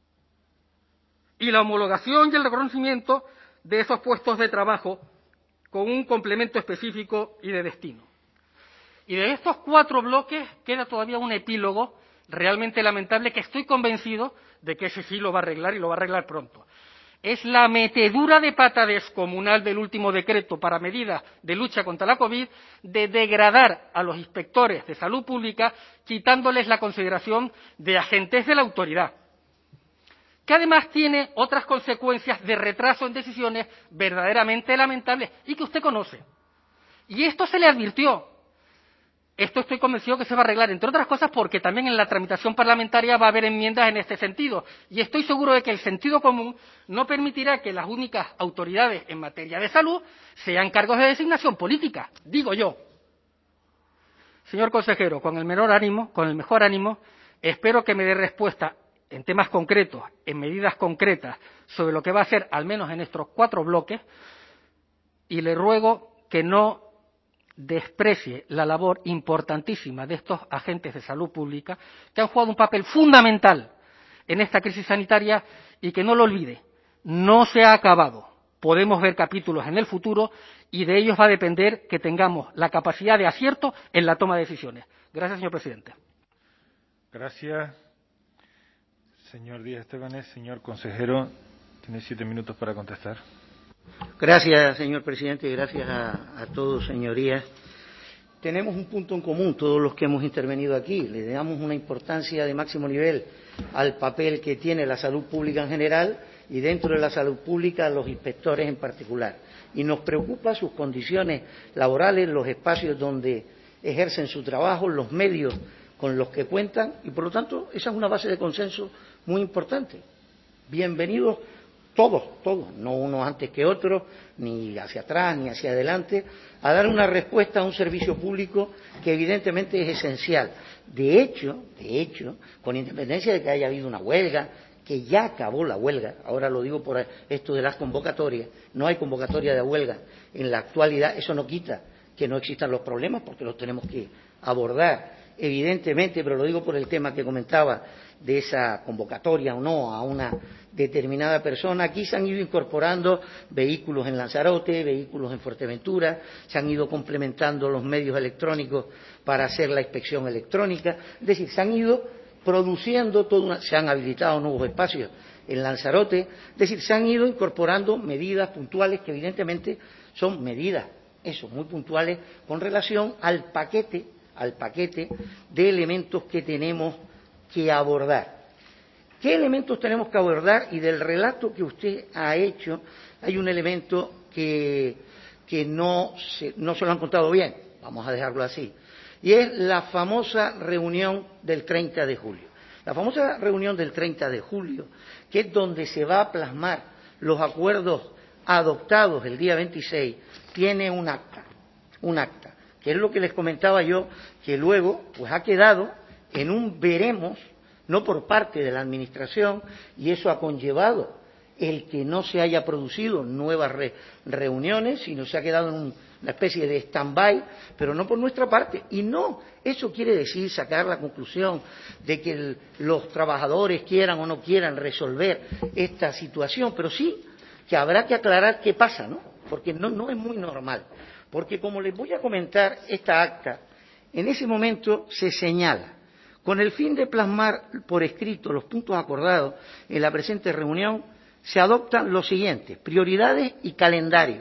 y la homologación y el reconocimiento de esos puestos de trabajo con un complemento específico y de destino. Y de estos 4 bloques queda todavía un epílogo realmente lamentable que estoy convencido de que ese sí lo va a arreglar y lo va a arreglar pronto. Es la metedura de pata descomunal del último decreto para medidas de lucha contra la COVID de degradar a los inspectores de salud pública, quitándoles la consideración de agentes de la autoridad, que además tiene otras consecuencias de retraso en decisiones verdaderamente lamentables y que usted conoce. Y esto se le advirtió. Esto estoy convencido que se va a arreglar, entre otras cosas, porque también en la tramitación parlamentaria va a haber enmiendas en este sentido. Y estoy seguro de que el sentido común no permitirá que las únicas autoridades en materia de salud sean cargos de designación política, digo yo. Señor consejero, con el mejor ánimo, espero que me dé respuesta en temas concretos, en medidas concretas, sobre lo que va a hacer, al menos en estos 4 bloques, y le ruego que no desprecie la labor importantísima de estos agentes de salud pública que han jugado un papel fundamental en esta crisis sanitaria y que no lo olvide, no se ha acabado. Podemos ver capítulos en el futuro y de ellos va a depender que tengamos la capacidad de acierto en la toma de decisiones. Gracias, señor presidente. Gracias, señor Díaz Estebanes. Señor consejero, tiene 7 minutos para contestar. Gracias, señor presidente, y gracias a todos, señorías. Tenemos un punto en común, todos los que hemos intervenido aquí. Le damos una importancia de máximo nivel al papel que tiene la salud pública en general y dentro de la salud pública los inspectores en particular. Y nos preocupa sus condiciones laborales, los espacios donde ejercen su trabajo, los medios con los que cuentan y, por lo tanto, esa es una base de consenso muy importante. Bienvenidos todos, no unos antes que otros, ni hacia atrás, ni hacia adelante, a dar una respuesta a un servicio público que evidentemente es esencial. De hecho, con independencia de que haya habido una huelga, que ya acabó la huelga, ahora lo digo por esto de las convocatorias, no hay convocatoria de huelga en la actualidad, eso no quita que no existan los problemas, porque los tenemos que abordar, evidentemente, pero lo digo por el tema que comentaba, de esa convocatoria o no a una determinada persona. Aquí se han ido incorporando vehículos en Lanzarote, vehículos en Fuerteventura, se han ido complementando los medios electrónicos para hacer la inspección electrónica, es decir, se han ido produciendo se han habilitado nuevos espacios en Lanzarote, es decir, se han ido incorporando medidas puntuales que evidentemente son medidas, muy puntuales con relación al paquete de elementos que tenemos que abordar. ¿Qué elementos tenemos que abordar? Y del relato que usted ha hecho, hay un elemento que no se lo han contado bien, vamos a dejarlo así, y es la famosa reunión del 30 de julio. La famosa reunión del 30 de julio, que es donde se va a plasmar los acuerdos adoptados el día 26, tiene un acta, que es lo que les comentaba yo, que luego pues ha quedado en un veremos, no por parte de la Administración, y eso ha conllevado el que no se haya producido nuevas reuniones, sino se ha quedado en una especie de stand-by, pero no por nuestra parte. Y no, eso quiere decir sacar la conclusión de que los trabajadores quieran o no quieran resolver esta situación, pero sí que habrá que aclarar qué pasa, ¿no? Porque no es muy normal. Porque, como les voy a comentar, esta acta, en ese momento se señala, con el fin de plasmar por escrito los puntos acordados en la presente reunión, se adoptan los siguientes: prioridades y calendario.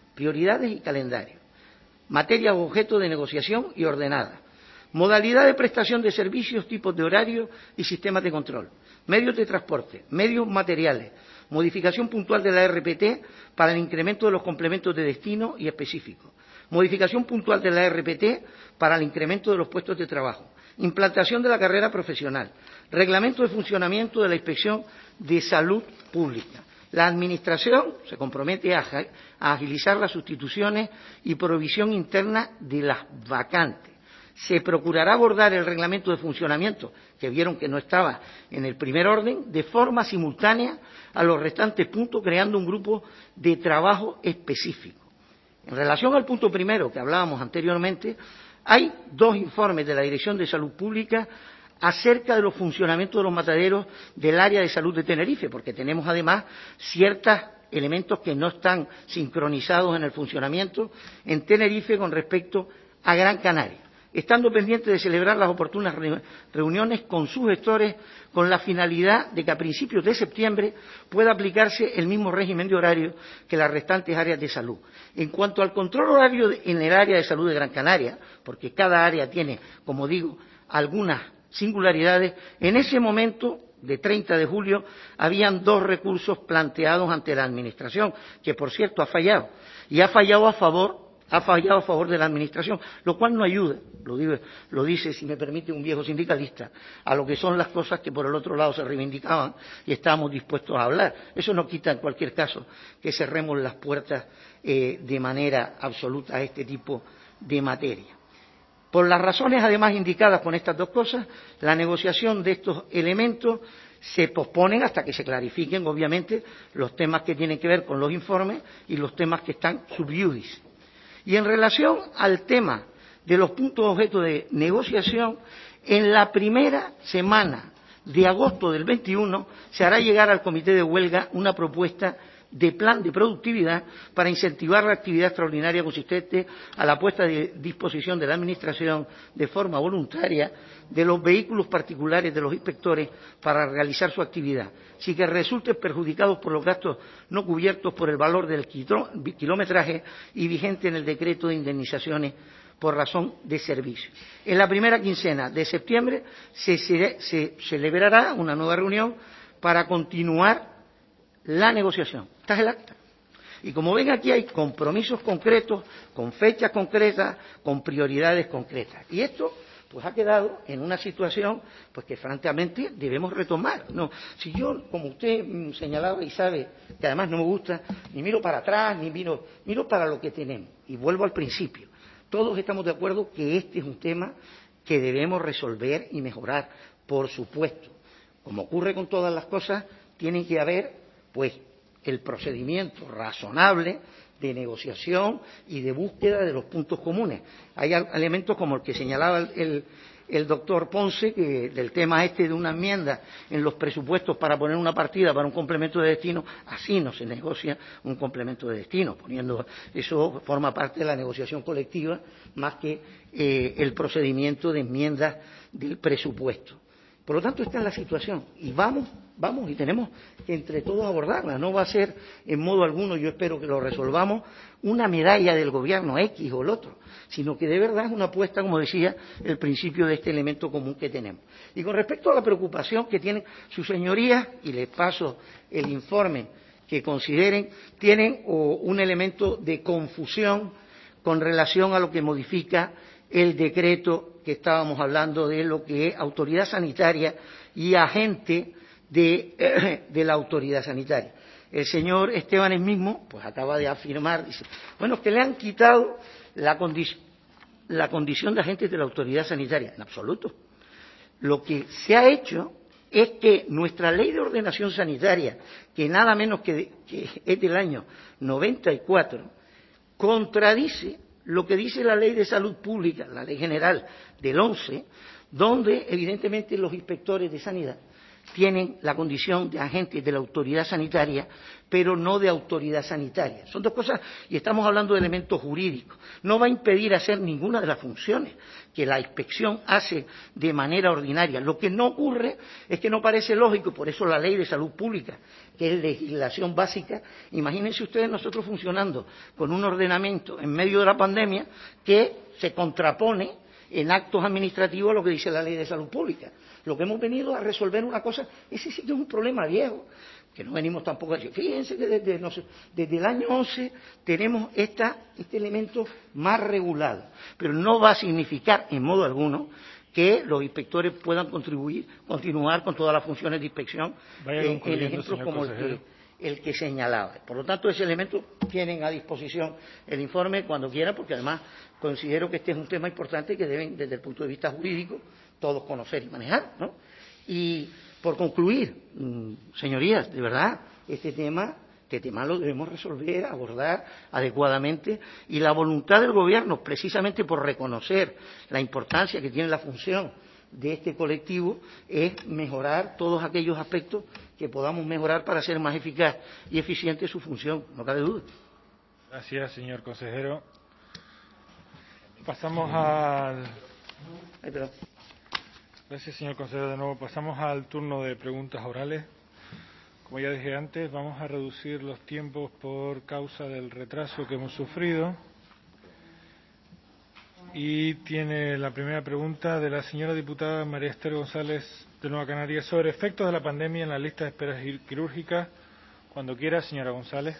Materia o objeto de negociación y ordenada. Modalidad de prestación de servicios, tipos de horario y sistemas de control. Medios de transporte, medios materiales. Modificación puntual de la RPT para el incremento de los complementos de destino y específico. Modificación puntual de la RPT para el incremento de los puestos de trabajo. Implantación de la carrera profesional. Reglamento de funcionamiento de la Inspección de Salud Pública. La Administración se compromete a agilizar las sustituciones y provisión interna de las vacantes. Se procurará abordar el reglamento de funcionamiento, que vieron que no estaba en el primer orden, de forma simultánea a los restantes puntos, creando un grupo de trabajo específico. En relación al punto primero que hablábamos anteriormente, hay 2 informes de la Dirección de Salud Pública acerca de los funcionamientos de los mataderos del área de salud de Tenerife, porque tenemos además ciertos elementos que no están sincronizados en el funcionamiento en Tenerife con respecto a Gran Canaria. estando pendiente de celebrar las oportunas reuniones con sus gestores con la finalidad de que a principios de septiembre pueda aplicarse el mismo régimen de horario que las restantes áreas de salud. En cuanto al control horario en el área de salud de Gran Canaria, porque cada área tiene, como digo, algunas singularidades, en ese momento de 30 de julio habían 2 recursos planteados ante la Administración, que por cierto ha fallado, y ha fallado a favor de la Administración, lo cual no ayuda, lo dice, si me permite, un viejo sindicalista, a lo que son las cosas que por el otro lado se reivindicaban y estábamos dispuestos a hablar. Eso no quita, en cualquier caso, que cerremos las puertas de manera absoluta a este tipo de materia. Por las razones, además, indicadas con estas 2 cosas, la negociación de estos elementos se posponen hasta que se clarifiquen, obviamente, los temas que tienen que ver con los informes y los temas que están sub iudice. Y en relación al tema de los puntos objeto de negociación, en la primera semana de agosto del 21 se hará llegar al Comité de Huelga una propuesta de plan de productividad para incentivar la actividad extraordinaria consistente a la puesta a disposición de la Administración de forma voluntaria de los vehículos particulares de los inspectores para realizar su actividad, sin que resulten perjudicados por los gastos no cubiertos por el valor del kilometraje y vigente en el decreto de indemnizaciones por razón de servicio. En la primera quincena de septiembre se celebrará una nueva reunión para continuar la negociación. Esta es el acta. Y como ven, aquí hay compromisos concretos, con fechas concretas, con prioridades concretas. Y esto pues ha quedado en una situación pues que francamente debemos retomar. No, si yo, como usted señalaba y sabe que además no me gusta, ni miro para atrás, ni miro para lo que tenemos. Y vuelvo al principio. Todos estamos de acuerdo que este es un tema que debemos resolver y mejorar, por supuesto. Como ocurre con todas las cosas, tiene que haber pues el procedimiento razonable de negociación y de búsqueda de los puntos comunes. Hay elementos como el que señalaba el doctor Ponce, que del tema de una enmienda en los presupuestos para poner una partida para un complemento de destino, así no se negocia un complemento de destino, poniendo eso forma parte de la negociación colectiva más que el procedimiento de enmiendas del presupuesto. Por lo tanto, esta es la situación y vamos y tenemos que entre todos abordarla. No va a ser en modo alguno, yo espero que lo resolvamos, una medalla del gobierno X o el otro, sino que de verdad es una apuesta, como decía, el principio de este elemento común que tenemos. Y con respecto a la preocupación que tienen sus señorías, y les paso el informe que consideren, tienen un elemento de confusión con relación a lo que modifica el decreto que estábamos hablando de lo que es autoridad sanitaria y agente de la autoridad sanitaria. El señor Estebanes mismo pues acaba de afirmar, dice, bueno, que le han quitado la condición de agentes de la autoridad sanitaria. En absoluto. Lo que se ha hecho es que nuestra ley de ordenación sanitaria, que nada menos que es del año 94, contradice lo que dice la Ley de Salud Pública, la Ley General del 11, donde evidentemente los inspectores de sanidad tienen la condición de agentes de la autoridad sanitaria, pero no de autoridad sanitaria. Son 2 cosas y estamos hablando de elementos jurídicos. No va a impedir hacer ninguna de las funciones que la inspección hace de manera ordinaria. Lo que no ocurre es que no parece lógico, por eso la Ley de Salud Pública, que es legislación básica, imagínense ustedes nosotros funcionando con un ordenamiento en medio de la pandemia que se contrapone en actos administrativos a lo que dice la Ley de Salud Pública. Lo que hemos venido a resolver una cosa, ese sí que es un problema viejo, que no venimos tampoco a decir, fíjense que desde el año 11 tenemos este elemento más regulado, pero no va a significar en modo alguno que los inspectores puedan continuar con todas las funciones de inspección en ejemplos como el que señalaba. Por lo tanto, ese elemento tienen a disposición el informe cuando quieran, porque además considero que este es un tema importante que deben, desde el punto de vista jurídico, todos conocer y manejar, ¿no? Y por concluir, señorías, de verdad, este tema lo debemos resolver, abordar adecuadamente, y la voluntad del Gobierno, precisamente por reconocer la importancia que tiene la función de este colectivo, es mejorar todos aquellos aspectos que podamos mejorar para hacer más eficaz y eficiente su función, no cabe duda. Gracias, señor consejero. Pasamos al Gracias, señor consejero. De nuevo pasamos al turno de preguntas orales. Como ya dije antes, vamos a reducir los tiempos por causa del retraso que hemos sufrido. Y tiene la primera pregunta de la señora diputada María Esther González de Nueva Canarias sobre efectos de la pandemia en la lista de esperas quirúrgicas. Cuando quiera, señora González.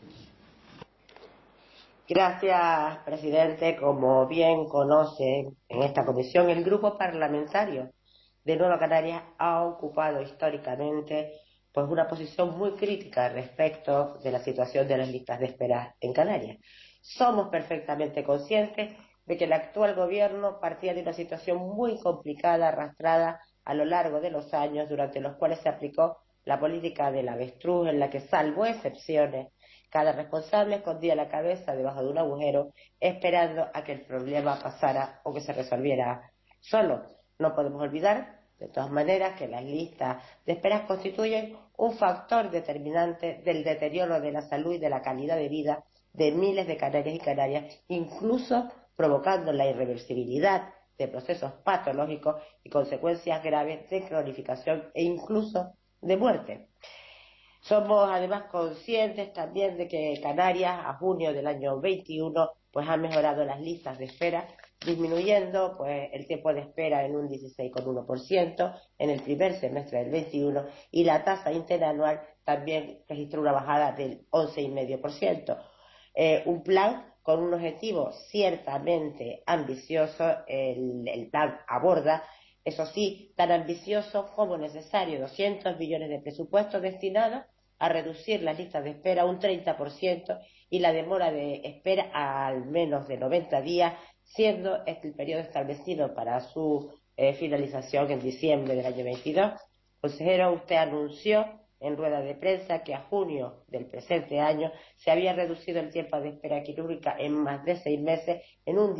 Gracias, presidente. Como bien conocen, en esta comisión el grupo parlamentario de Nueva Canarias ha ocupado históricamente pues una posición muy crítica respecto de la situación de las listas de espera en Canarias. Somos perfectamente conscientes de que el actual gobierno partía de una situación muy complicada, arrastrada a lo largo de los años, durante los cuales se aplicó la política del avestruz, en la que, salvo excepciones, cada responsable escondía la cabeza debajo de un agujero, esperando a que el problema pasara o que se resolviera solo. No podemos olvidar, de todas maneras, que las listas de esperas constituyen un factor determinante del deterioro de la salud y de la calidad de vida de miles de canarias y canarias, incluso provocando la irreversibilidad de procesos patológicos y consecuencias graves de cronificación e incluso de muerte. Somos además conscientes también de que Canarias a junio del año 21 pues ha mejorado las listas de espera, disminuyendo pues el tiempo de espera en un 16,1% en el primer semestre del 21 y la tasa interanual también registró una bajada del 11,5%. Un plan con un objetivo ciertamente ambicioso, el plan aborda, eso sí, tan ambicioso como necesario, 200 millones de presupuestos destinados a reducir las listas de espera un 30% y la demora de espera a al menos de 90 días, siendo este el periodo establecido para su finalización en diciembre del año 22. Consejero, usted anunció en rueda de prensa que a junio del presente año se había reducido el tiempo de espera quirúrgica en más de 6 meses en un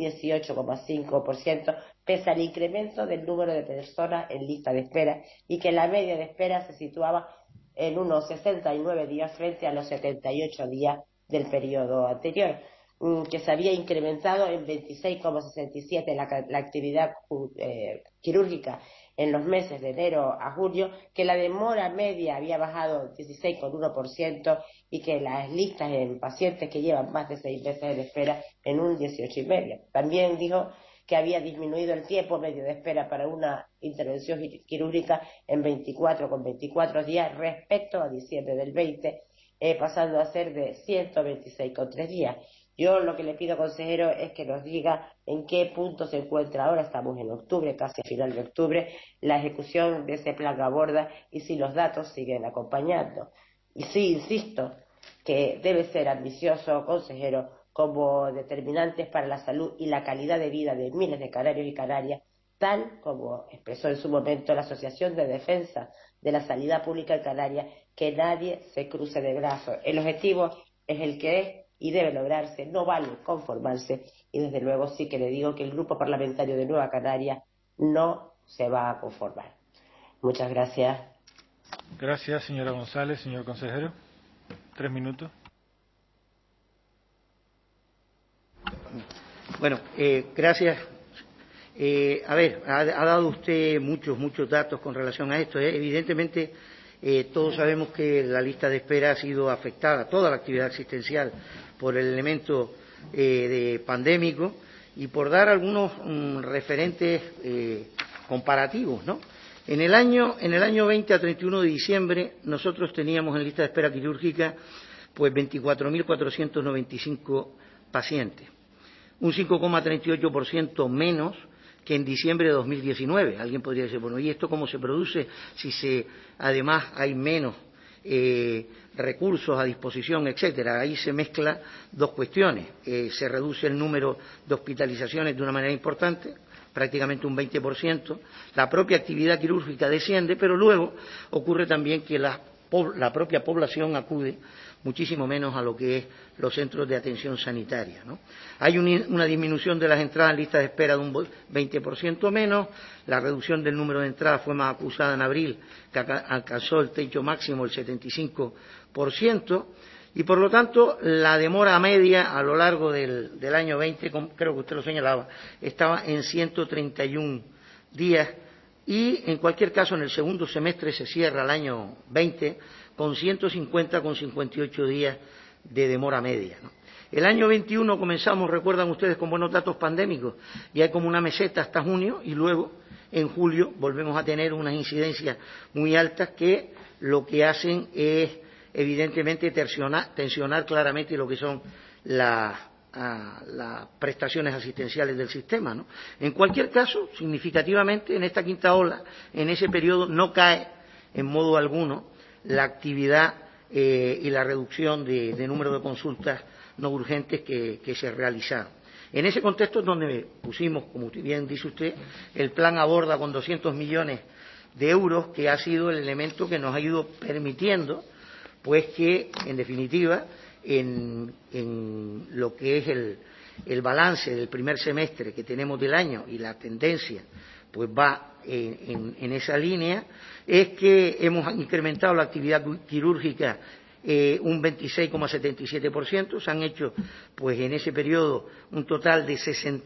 18,5%, pese al incremento del número de personas en lista de espera, y que la media de espera se situaba en unos 69 días frente a los 78 días del periodo anterior, que se había incrementado en 26,67 la actividad quirúrgica en los meses de enero a julio, que la demora media había bajado 16,1% y que las listas en pacientes que llevan más de 6 meses de espera en un 18,5%. También dijo que había disminuido el tiempo medio de espera para una intervención quirúrgica en 24,24 días respecto a diciembre del 20, pasando a ser de 126,3 días. Yo lo que le pido, consejero, es que nos diga en qué punto se encuentra ahora, estamos en octubre, casi a final de octubre, la ejecución de ese plan aborda y si los datos siguen acompañando. Y sí, insisto, que debe ser ambicioso, consejero, como determinantes para la salud y la calidad de vida de miles de canarios y canarias, tal como expresó en su momento la Asociación de Defensa de la Sanidad Pública en Canarias, que nadie se cruce de brazos. El objetivo es el que es y debe lograrse, no vale conformarse, y desde luego sí que le digo que el Grupo Parlamentario de Nueva Canarias no se va a conformar. Muchas gracias. Gracias, señora González. Señor consejero, 3 minutos. Bueno, gracias. Ha dado usted muchos datos con relación a esto. Evidentemente, todos sabemos que la lista de espera ha sido afectada, toda la actividad asistencial, por el elemento pandémico, y por dar algunos referentes comparativos, ¿no? En el año 20 a 31 de diciembre nosotros teníamos en lista de espera quirúrgica pues 24.495 pacientes, un 5,38% menos que en diciembre de 2019. Alguien podría decir, bueno, ¿y esto cómo se produce si además hay menos recursos a disposición, etcétera? Ahí se mezclan dos cuestiones. Se reduce el número de hospitalizaciones de una manera importante, prácticamente un 20%. La propia actividad quirúrgica desciende, pero luego ocurre también que la propia población acude muchísimo menos a lo que es los centros de atención sanitaria, ¿no? Hay una disminución de las entradas en listas de espera de un 20% menos. La reducción del número de entradas fue más acusada en abril, que alcanzó el techo máximo el 75%. Y por lo tanto, la demora media a lo largo del año 20, creo que usted lo señalaba, estaba en 131 días y, en cualquier caso, en el segundo semestre se cierra el año 20 con 150,58 días de demora media, ¿no? El año 21 comenzamos, recuerdan ustedes, con buenos datos pandémicos y hay como una meseta hasta junio y luego en julio volvemos a tener unas incidencias muy altas que lo que hacen es evidentemente tensionar claramente lo que son las prestaciones asistenciales del sistema, ¿no? En cualquier caso, significativamente en esta quinta ola, en ese periodo no cae en modo alguno la actividad y la reducción de número de consultas no urgentes que se realizaron. En ese contexto es donde pusimos, como bien dice usted, el plan aborda con 200 millones de euros, que ha sido el elemento que nos ha ido permitiendo, pues que, en definitiva, en lo que es el balance del primer semestre que tenemos del año y la tendencia, pues va en esa línea, es que hemos incrementado la actividad quirúrgica un 26,77%, se han hecho pues en ese periodo un total de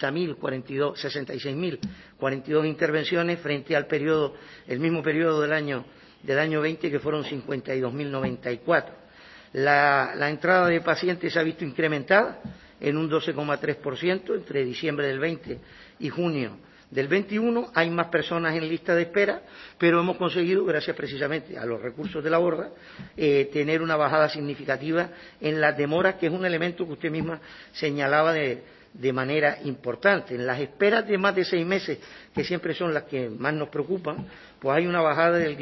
66.042 intervenciones frente al periodo, el mismo periodo del año 20, que fueron 52.094. La entrada de pacientes se ha visto incrementada en un 12,3% entre diciembre del 20 y junio del 21. Hay más personas en lista de espera, pero hemos conseguido, gracias precisamente a los recursos de la borda, tener una bajada significativa en las demoras, que es un elemento que usted misma señalaba de manera importante. En las esperas de más de 6 meses, que siempre son las que más nos preocupan, pues hay una bajada del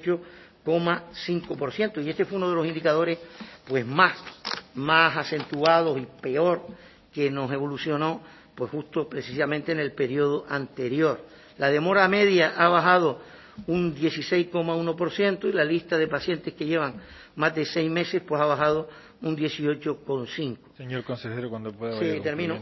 18,5%, y este fue uno de los indicadores pues más acentuados y peor que nos evolucionó pues justo precisamente en el periodo anterior. La demora media ha bajado un 16,1% y la lista de pacientes que llevan más de 6 meses pues ha bajado un 18,5%. Señor consejero, cuando pueda. Sí, termino.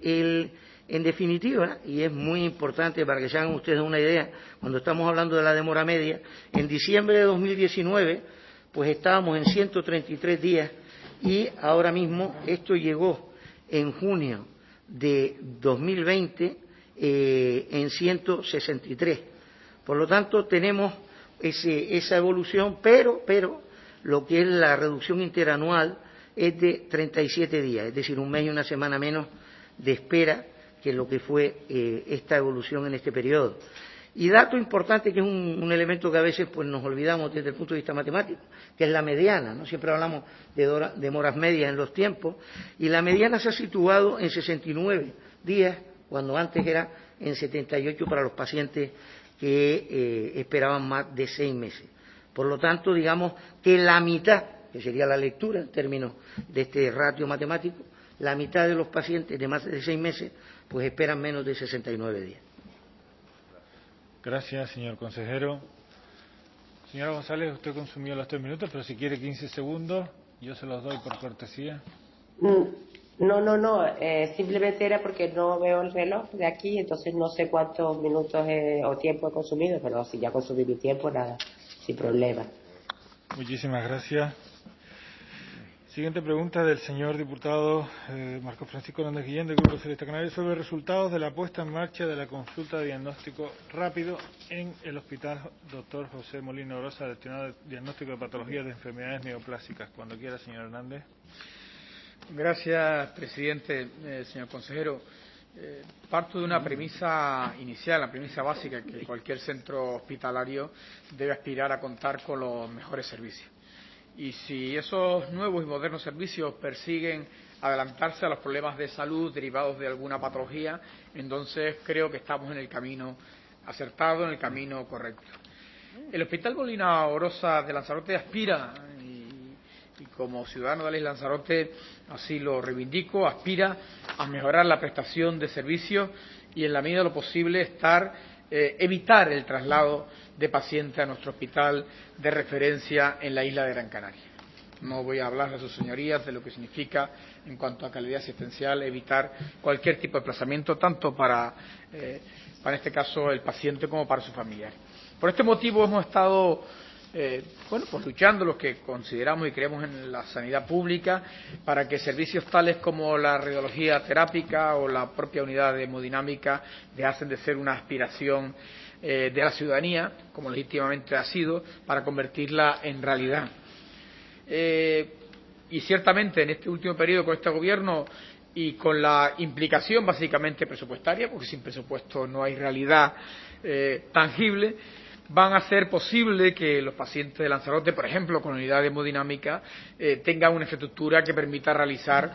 En definitiva, y es muy importante para que se hagan ustedes una idea, cuando estamos hablando de la demora media, en diciembre de 2019 pues estábamos en 133 días y ahora mismo esto llegó en junio de 2020 en 163. Por lo tanto, tenemos esa evolución, pero lo que es la reducción interanual es de 37 días, es decir, un mes y una semana menos de espera que lo que fue esta evolución en este periodo. Y dato importante, que es un elemento que a veces pues nos olvidamos desde el punto de vista matemático, que es la mediana, ¿no? Siempre hablamos de demoras medias en los tiempos, y la mediana se ha situado en 69 días, cuando antes era en 78 para los pacientes que esperaban más de 6 meses. Por lo tanto, digamos que la mitad, que sería la lectura en términos de este ratio matemático, la mitad de los pacientes de más de 6 meses pues esperan menos de 69 días. Gracias, señor consejero. Señora González, usted consumió los 3 minutos, pero si quiere 15 segundos, yo se los doy por cortesía. No, simplemente era porque no veo el reloj de aquí, entonces no sé cuántos minutos o tiempo he consumido, pero si ya consumí mi tiempo, nada, sin problema. Muchísimas gracias. Siguiente pregunta del señor diputado Marco Francisco Hernández Guillén, del Grupo Socialista Canario, sobre resultados de la puesta en marcha de la consulta de diagnóstico rápido en el Hospital Dr. José Molina Orosa, destinado al diagnóstico de patologías de enfermedades neoplásicas. Cuando quiera, señor Hernández. Gracias, presidente. Señor consejero, parto de una premisa inicial, la premisa básica, que cualquier centro hospitalario debe aspirar a contar con los mejores servicios. Y si esos nuevos y modernos servicios persiguen adelantarse a los problemas de salud derivados de alguna patología, entonces creo que estamos en el camino acertado, en el camino correcto. El Hospital Molina Orosa de Lanzarote aspira, y como ciudadano de la isla de Lanzarote así lo reivindico, aspira a mejorar la prestación de servicios y, en la medida de lo posible, evitar el traslado de pacientes a nuestro hospital de referencia en la isla de Gran Canaria. No voy a hablar a sus señorías de lo que significa, en cuanto a calidad asistencial, evitar cualquier tipo de desplazamiento, tanto para este caso el paciente como para su familiar. Por este motivo hemos estado pues luchando los que consideramos y creemos en la sanidad pública para que servicios tales como la radiología terápica o la propia unidad de hemodinámica dejasen de ser una aspiración de la ciudadanía, como legítimamente ha sido, para convertirla en realidad. Y ciertamente en este último periodo con este gobierno y con la implicación básicamente presupuestaria, porque sin presupuesto no hay realidad tangible, van a hacer posible que los pacientes de Lanzarote, por ejemplo, con unidad de hemodinámica, tengan una infraestructura que permita realizar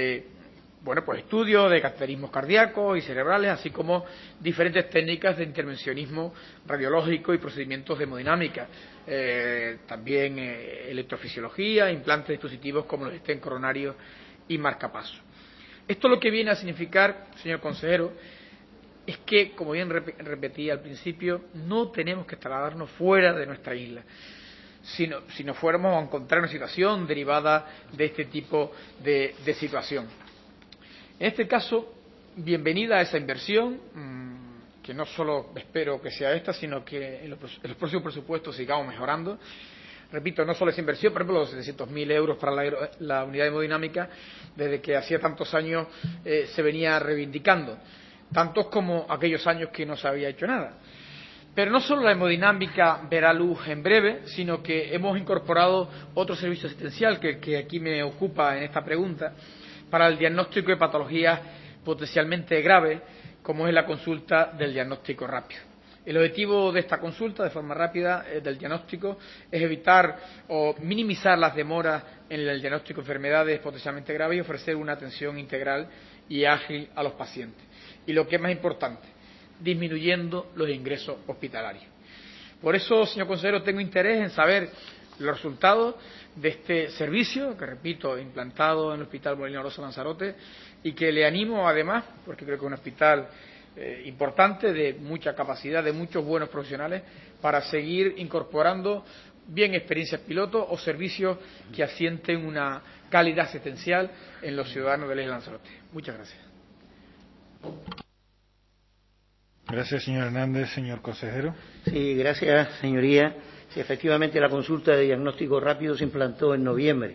pues estudios de cateterismos cardíacos y cerebrales, así como diferentes técnicas de intervencionismo radiológico y procedimientos de hemodinámica. También electrofisiología, implantes de dispositivos como los stents coronarios y marcapasos. Esto lo que viene a significar, señor consejero, es que, como bien repetí al principio, no tenemos que trasladarnos fuera de nuestra isla, si no fuéramos a encontrar una situación derivada de este tipo de situación. En este caso, bienvenida a esa inversión, que no solo espero que sea esta, sino que en los próximos presupuestos sigamos mejorando. Repito, no solo esa inversión, por ejemplo, los 700.000 euros para la unidad de hemodinámica, desde que hacía tantos años se venía reivindicando, tantos como aquellos años que no se había hecho nada. Pero no solo la hemodinámica verá luz en breve, sino que hemos incorporado otro servicio asistencial que aquí me ocupa en esta pregunta, para el diagnóstico de patologías potencialmente graves, como es la consulta del diagnóstico rápido. El objetivo de esta consulta, de forma rápida, del diagnóstico, es evitar o minimizar las demoras en el diagnóstico de enfermedades potencialmente graves y ofrecer una atención integral y ágil a los pacientes. Y lo que es más importante, disminuyendo los ingresos hospitalarios. Por eso, señor consejero, tengo interés en saber los resultados de este servicio, que repito, implantado en el Hospital Molina Rosa Lanzarote, y que le animo además, porque creo que es un hospital importante, de mucha capacidad, de muchos buenos profesionales, para seguir incorporando bien experiencias piloto o servicios que asienten una calidad asistencial en los ciudadanos de la isla de Lanzarote. Muchas gracias. Gracias, señor Hernández. Señor consejero. Sí, gracias, señoría. Sí, efectivamente, la consulta de diagnóstico rápido se implantó en noviembre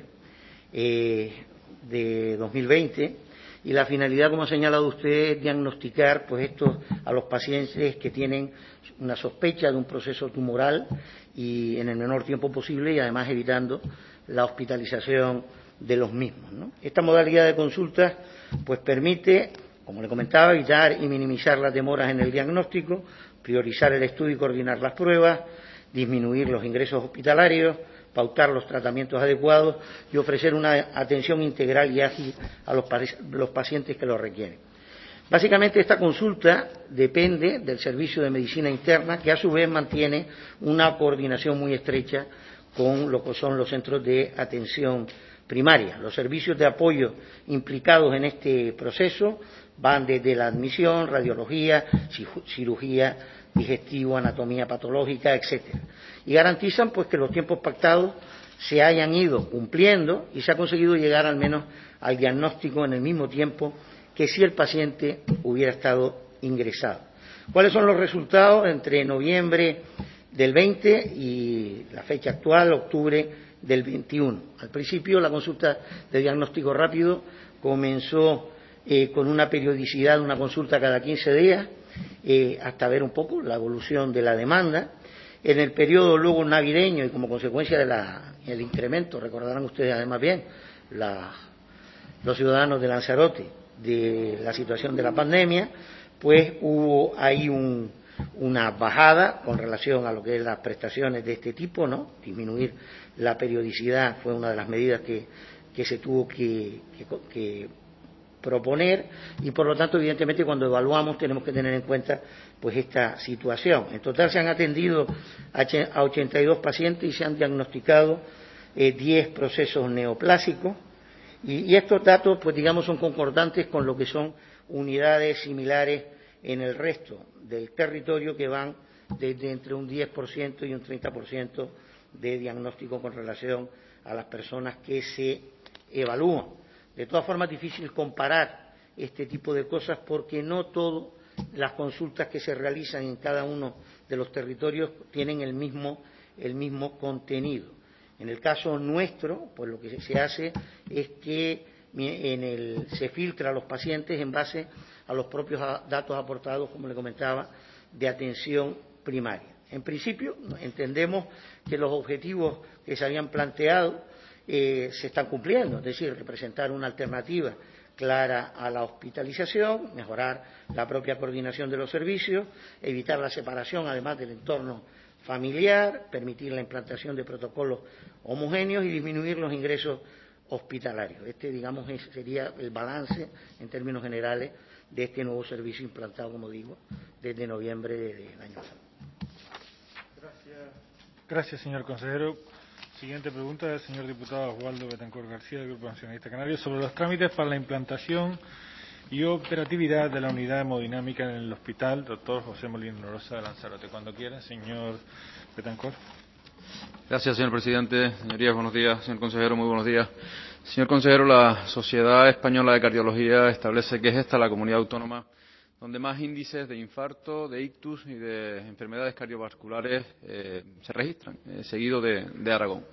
de 2020 y la finalidad, como ha señalado usted, es diagnosticar a los pacientes que tienen una sospecha de un proceso tumoral y en el menor tiempo posible, y además evitando la hospitalización de los mismos, ¿no? Esta modalidad de consulta permite, como le comentaba, evitar y minimizar las demoras en el diagnóstico, priorizar el estudio y coordinar las pruebas, disminuir los ingresos hospitalarios, pautar los tratamientos adecuados y ofrecer una atención integral y ágil a los pacientes que lo requieren. Básicamente, esta consulta depende del Servicio de Medicina Interna, que a su vez mantiene una coordinación muy estrecha con lo que son los centros de atención primaria. Los servicios de apoyo implicados en este proceso van desde la admisión, radiología, cirugía, digestivo, anatomía patológica, etcétera, y garantizan que los tiempos pactados se hayan ido cumpliendo y se ha conseguido llegar al menos al diagnóstico en el mismo tiempo que si el paciente hubiera estado ingresado. ¿Cuáles son los resultados entre noviembre del 20 y la fecha actual, octubre del 21? Al principio, la consulta de diagnóstico rápido comenzó con una periodicidad de una consulta cada 15 días, hasta ver un poco la evolución de la demanda. En el periodo luego navideño y como consecuencia del incremento, recordarán ustedes además bien, los ciudadanos de Lanzarote, de la situación de la pandemia, hubo ahí una bajada con relación a lo que es las prestaciones de este tipo, ¿no? Disminuir la periodicidad fue una de las medidas que se tuvo que proponer, y por lo tanto, evidentemente, cuando evaluamos tenemos que tener en cuenta esta situación. En total se han atendido a 82 pacientes y se han diagnosticado 10 procesos neoplásicos, y estos datos son concordantes con lo que son unidades similares en el resto del territorio, que van desde entre un 10% y un 30% de diagnóstico con relación a las personas que se evalúan. De todas formas, es difícil comparar este tipo de cosas porque no todas las consultas que se realizan en cada uno de los territorios tienen el mismo el mismo contenido. En el caso nuestro, pues lo que se hace es que se filtra a los pacientes en base a los propios datos aportados, como le comentaba, de atención primaria. En principio, entendemos que los objetivos que se habían planteado se están cumpliendo, es decir, representar una alternativa clara a la hospitalización, mejorar la propia coordinación de los servicios, evitar la separación, además del entorno familiar, permitir la implantación de protocolos homogéneos y disminuir los ingresos hospitalarios. Digamos, sería el balance, en términos generales, de este nuevo servicio implantado, como digo, desde noviembre del año pasado. Gracias, señor consejero. Siguiente pregunta del señor diputado Oswaldo Betancor García, del Grupo Nacionalista Canario, sobre los trámites para la implantación y operatividad de la unidad hemodinámica en el Hospital Dr. José Molina Rosa de Lanzarote. Cuando quiera, señor Betancor. Gracias, señor presidente. Señorías, buenos días. Señor consejero, muy buenos días. Señor consejero, la Sociedad Española de Cardiología establece que es esta la comunidad autónoma donde más índices de infarto, de ictus y de enfermedades cardiovasculares se registran, seguido de Aragón.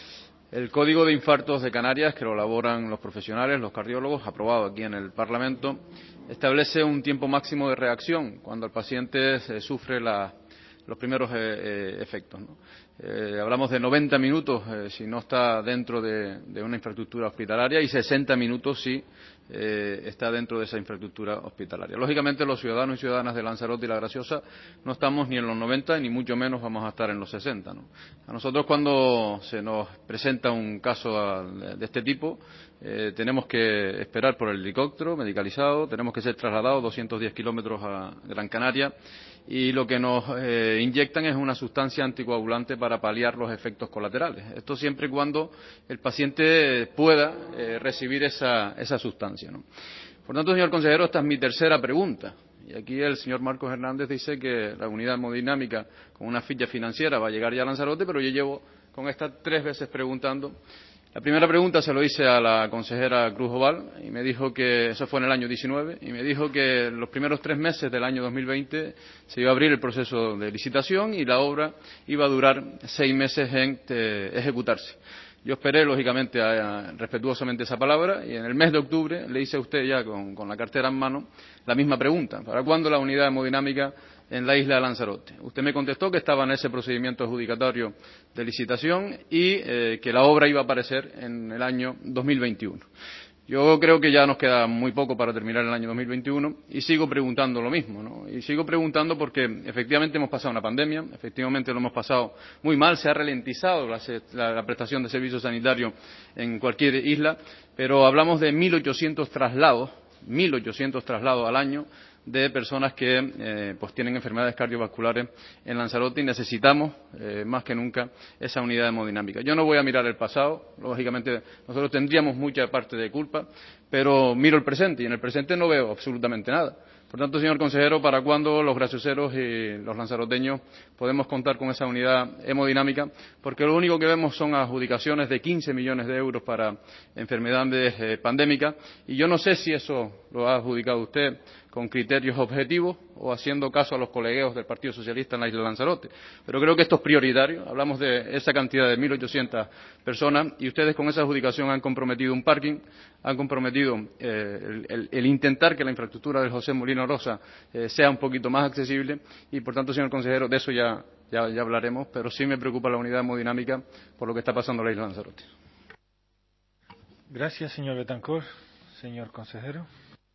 El Código de Infartos de Canarias, que lo elaboran los profesionales, los cardiólogos, aprobado aquí en el Parlamento, establece un tiempo máximo de reacción cuando el paciente sufre los primeros efectos, ¿no? Hablamos de 90 minutos si no está dentro de una infraestructura hospitalaria y 60 minutos si está dentro de esa infraestructura hospitalaria. Lógicamente, los ciudadanos y ciudadanas de Lanzarote y La Graciosa no estamos ni en los 90 ni mucho menos vamos a estar en los 60, ¿no? A nosotros, cuando se nos presenta un caso de este tipo, tenemos que esperar por el helicóptero medicalizado, tenemos que ser trasladados 210 kilómetros a Gran Canaria y lo que nos inyectan es una sustancia anticoagulante para paliar los efectos colaterales. Esto siempre y cuando el paciente pueda recibir esa sustancia, ¿no? Por tanto, señor consejero, esta es mi tercera pregunta. Y aquí el señor Marcos Hernández dice que la unidad hemodinámica con una ficha financiera va a llegar ya a Lanzarote, pero yo llevo con estas 3 veces preguntando. La primera pregunta se lo hice a la consejera Cruz Oval y me dijo que eso fue en el año 19 y me dijo que en los primeros 3 meses del año 2020 se iba a abrir el proceso de licitación y la obra iba a durar 6 meses en ejecutarse. Yo esperé, lógicamente, respetuosamente esa palabra y en el mes de octubre le hice a usted ya con la cartera en mano la misma pregunta. ¿Para cuándo la unidad hemodinámica en la isla de Lanzarote? Usted me contestó que estaba en ese procedimiento adjudicatorio de licitación y que la obra iba a aparecer en el año 2021. Yo creo que ya nos queda muy poco para terminar el año 2021 y sigo preguntando lo mismo, ¿no? Y sigo preguntando porque efectivamente hemos pasado una pandemia, efectivamente lo hemos pasado muy mal, se ha ralentizado la prestación de servicios sanitarios en cualquier isla, pero hablamos de 1.800 traslados al año de personas que pues tienen enfermedades cardiovasculares en Lanzarote y necesitamos más que nunca esa unidad hemodinámica. Yo no voy a mirar el pasado, lógicamente nosotros tendríamos mucha parte de culpa, pero miro el presente y en el presente no veo absolutamente nada. Por tanto, señor consejero, ¿para cuándo los gracioseros y los lanzaroteños podemos contar con esa unidad hemodinámica? Porque lo único que vemos son adjudicaciones de 15 millones de euros para enfermedades pandémicas y yo no sé si eso lo ha adjudicado usted con criterios objetivos o haciendo caso a los colegueos del Partido Socialista en la isla de Lanzarote. Pero creo que esto es prioritario. Hablamos de esa cantidad de 1.800 personas y ustedes con esa adjudicación han comprometido un parking, han comprometido el intentar que la infraestructura del José Molina Rosa sea un poquito más accesible y, por tanto, señor consejero, de eso ya hablaremos, pero sí me preocupa la unidad hemodinámica por lo que está pasando en la isla de Lanzarote. Gracias, señor Betancor. Señor consejero.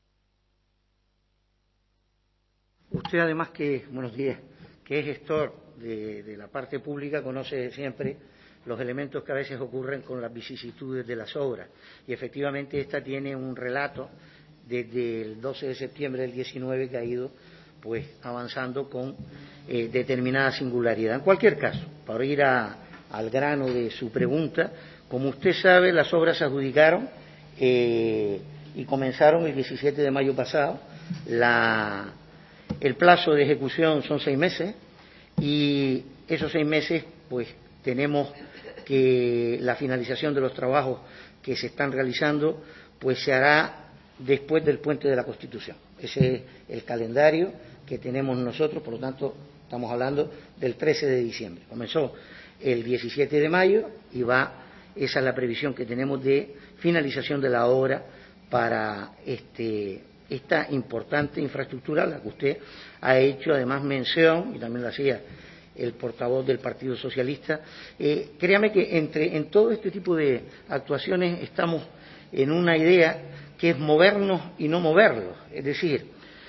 Usted, además, buenos días, que es gestor de la parte pública, conoce siempre los elementos que a veces ocurren con las vicisitudes de las obras. Y efectivamente esta tiene un relato desde el 12 de septiembre del 19 que ha ido pues avanzando con determinada singularidad. En cualquier caso, para ir al grano de su pregunta, como usted sabe, las obras se adjudicaron y comenzaron el 17 de mayo pasado. El plazo de ejecución son 6 meses y esos 6 meses pues tenemos que la finalización de los trabajos que se están realizando pues se hará después del Puente de la Constitución. Ese es el calendario que tenemos nosotros, por lo tanto estamos hablando del 13 de diciembre. Comenzó el 17 de mayo y esa es la previsión que tenemos de finalización de la obra para esta importante infraestructura, la que usted ha hecho además mención, y también lo hacía el portavoz del Partido Socialista. Créame que en todo este tipo de actuaciones estamos en una idea que es movernos y no moverlos, es decir,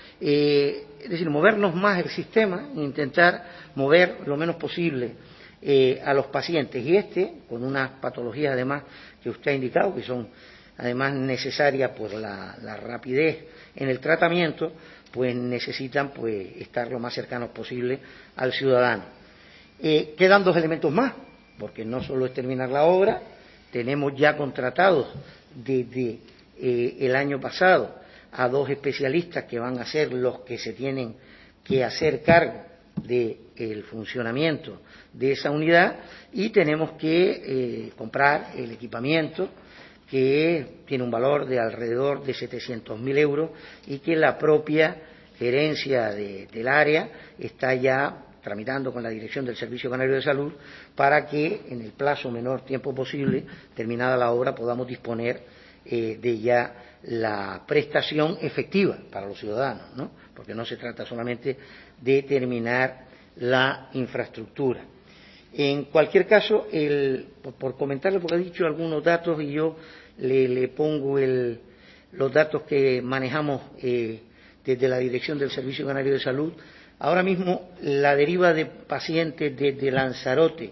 movernos más el sistema e intentar mover lo menos posible a los pacientes. Y con unas patologías además que usted ha indicado, que son además necesarias por la rapidez en el tratamiento, pues necesitan pues estar lo más cercanos posible al ciudadano. Quedan 2 elementos más, porque no solo es terminar la obra, tenemos ya contratados desde el año pasado a 2 especialistas que van a ser los que se tienen que hacer cargo del funcionamiento de esa unidad, y tenemos que comprar el equipamiento, que tiene un valor de alrededor de 700.000 euros y que la propia gerencia del área está ya tramitando con la Dirección del Servicio Canario de Salud para que en el plazo menor tiempo posible, terminada la obra, podamos disponer de ya la prestación efectiva para los ciudadanos, ¿no? Porque no se trata solamente de terminar la infraestructura. En cualquier caso, por comentarle, porque ha dicho algunos datos y yo le pongo los datos que manejamos desde la Dirección del Servicio Canario de Salud. Ahora mismo la deriva de pacientes desde Lanzarote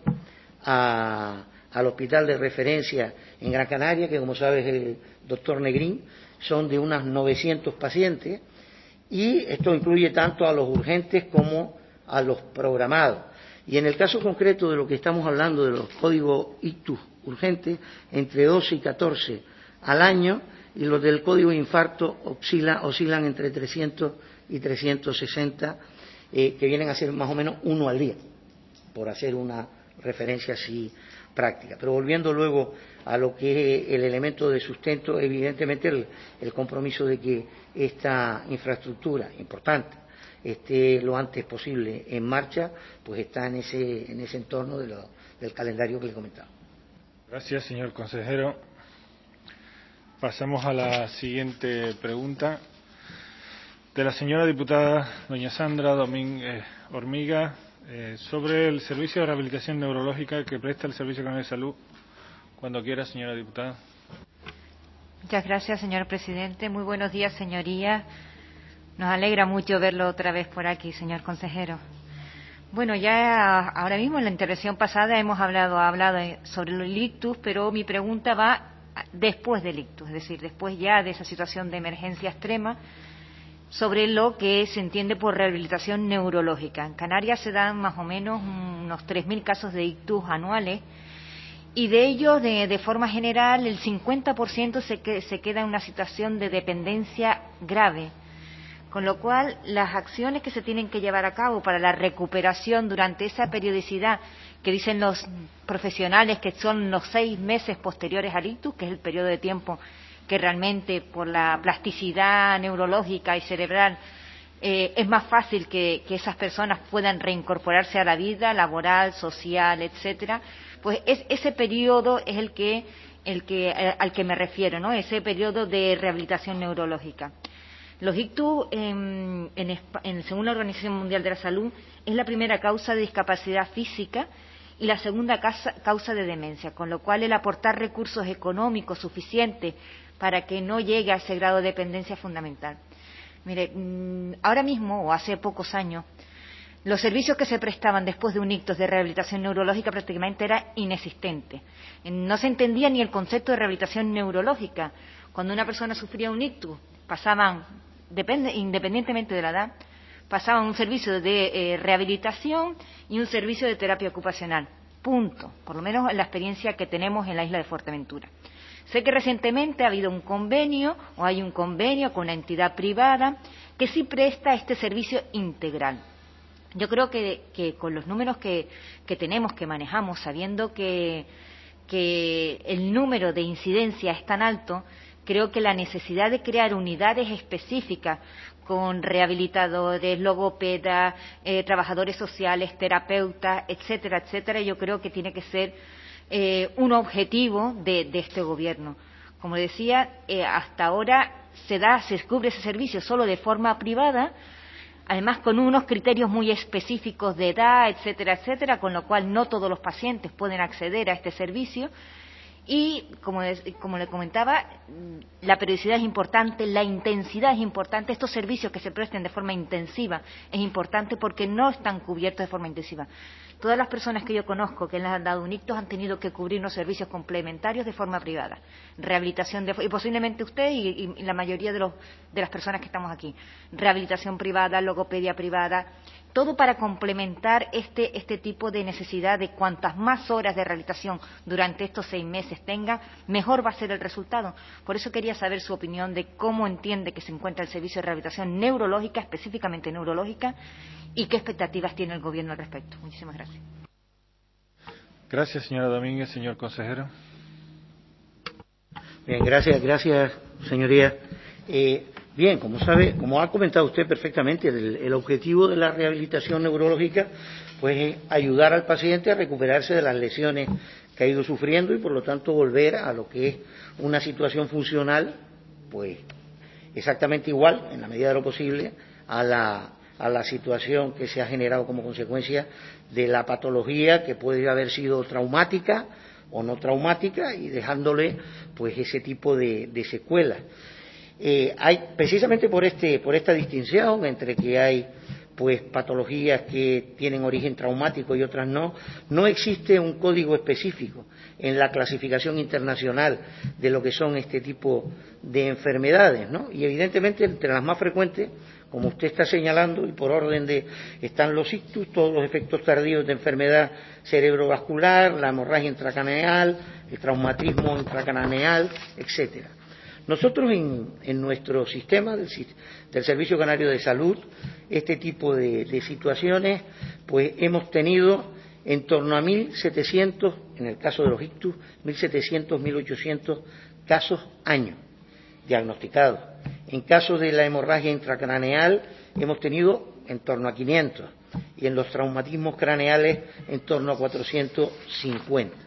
al hospital de referencia en Gran Canaria, que como sabes el doctor Negrín, son de unos 900 pacientes, y esto incluye tanto a los urgentes como a los programados. Y en el caso concreto de lo que estamos hablando, de los códigos ictus urgentes, entre 12 y 14 al año, y los del código infarto oscilan entre 300 y 360, que vienen a ser más o menos 1 al día, por hacer una referencia así práctica. Pero volviendo luego a lo que es el elemento de sustento, evidentemente el compromiso de que esta infraestructura importante esté lo antes posible en marcha, pues está en ese entorno del calendario que le comentaba. Gracias, señor consejero. Pasamos a la siguiente pregunta, de la señora diputada doña Sandra Domínguez Hormiga, sobre el servicio de rehabilitación neurológica que presta el Servicio Canario de Salud. Cuando quiera, señora diputada. Muchas gracias, señor presidente. Muy buenos días, señorías. Nos alegra mucho verlo otra vez por aquí, señor consejero. Bueno, ya ahora mismo en la intervención pasada hemos hablado sobre el ictus, pero mi pregunta va después del ictus, es decir, después ya de esa situación de emergencia extrema, sobre lo que se entiende por rehabilitación neurológica. En Canarias se dan más o menos unos 3.000 casos de ictus anuales, y de ellos, de forma general, el 50% se queda en una situación de dependencia grave. Con lo cual, las acciones que se tienen que llevar a cabo para la recuperación durante esa periodicidad que dicen los profesionales que son los 6 meses posteriores al ictus, que es el periodo de tiempo que realmente por la plasticidad neurológica y cerebral es más fácil que esas personas puedan reincorporarse a la vida laboral, social, etcétera, pues ese periodo es al que me refiero, ¿no? Ese periodo de rehabilitación neurológica. Los ictus, según la Organización Mundial de la Salud, es la primera causa de discapacidad física y la segunda causa de demencia, con lo cual el aportar recursos económicos suficientes para que no llegue a ese grado de dependencia es fundamental. Mire, ahora mismo, o hace pocos años, los servicios que se prestaban después de un ictus de rehabilitación neurológica prácticamente era inexistente. No se entendía ni el concepto de rehabilitación neurológica. Cuando una persona sufría un ictus, pasaban, independientemente de la edad, pasaban un servicio de rehabilitación y un servicio de terapia ocupacional. Punto. Por lo menos en la experiencia que tenemos en la isla de Fuerteventura. Sé que recientemente ha habido un convenio, o hay un convenio con una entidad privada que sí presta este servicio integral. Yo creo que con los números que tenemos, que manejamos, sabiendo que el número de incidencia es tan alto, creo que la necesidad de crear unidades específicas con rehabilitadores, logopedas, trabajadores sociales, terapeutas, etcétera, etcétera. Yo creo que tiene que ser un objetivo de este Gobierno. Como decía, hasta ahora se cubre ese servicio solo de forma privada, además con unos criterios muy específicos de edad, etcétera, etcétera, con lo cual no todos los pacientes pueden acceder a este servicio. Y, como le comentaba, la periodicidad es importante, la intensidad es importante. Estos servicios que se presten de forma intensiva es importante porque no están cubiertos de forma intensiva. Todas las personas que yo conozco que les han dado un ictus han tenido que cubrir unos servicios complementarios de forma privada. Rehabilitación, y posiblemente usted y la mayoría de las personas que estamos aquí. Rehabilitación privada, logopedia privada, todo para complementar este tipo de necesidad de cuantas más horas de rehabilitación durante estos 6 meses tenga, mejor va a ser el resultado. Por eso quería saber su opinión de cómo entiende que se encuentra el servicio de rehabilitación neurológica, específicamente neurológica, y qué expectativas tiene el Gobierno al respecto. Muchísimas gracias. Gracias, señora Domínguez. Señor consejero. Bien, gracias, señoría. Bien, como sabe, como ha comentado usted perfectamente, el objetivo de la rehabilitación neurológica pues es ayudar al paciente a recuperarse de las lesiones que ha ido sufriendo y por lo tanto volver a lo que es una situación funcional pues exactamente igual, en la medida de lo posible, a la situación que se ha generado como consecuencia de la patología que puede haber sido traumática o no traumática y dejándole pues ese tipo de secuelas. Hay precisamente por esta distinción entre que hay pues patologías que tienen origen traumático y otras no existe un código específico en la clasificación internacional de lo que son este tipo de enfermedades, ¿no? Y evidentemente entre las más frecuentes, como usted está señalando y por orden están los ictus, todos los efectos tardíos de enfermedad cerebrovascular, la hemorragia intracraneal, el traumatismo intracraneal, etcétera. Nosotros en nuestro sistema del Servicio Canario de Salud, este tipo de situaciones, pues hemos tenido en torno a 1.700, en el caso de los ictus, 1.700, 1.800 casos año diagnosticados. En caso de la hemorragia intracraneal hemos tenido en torno a 500 y en los traumatismos craneales en torno a 450.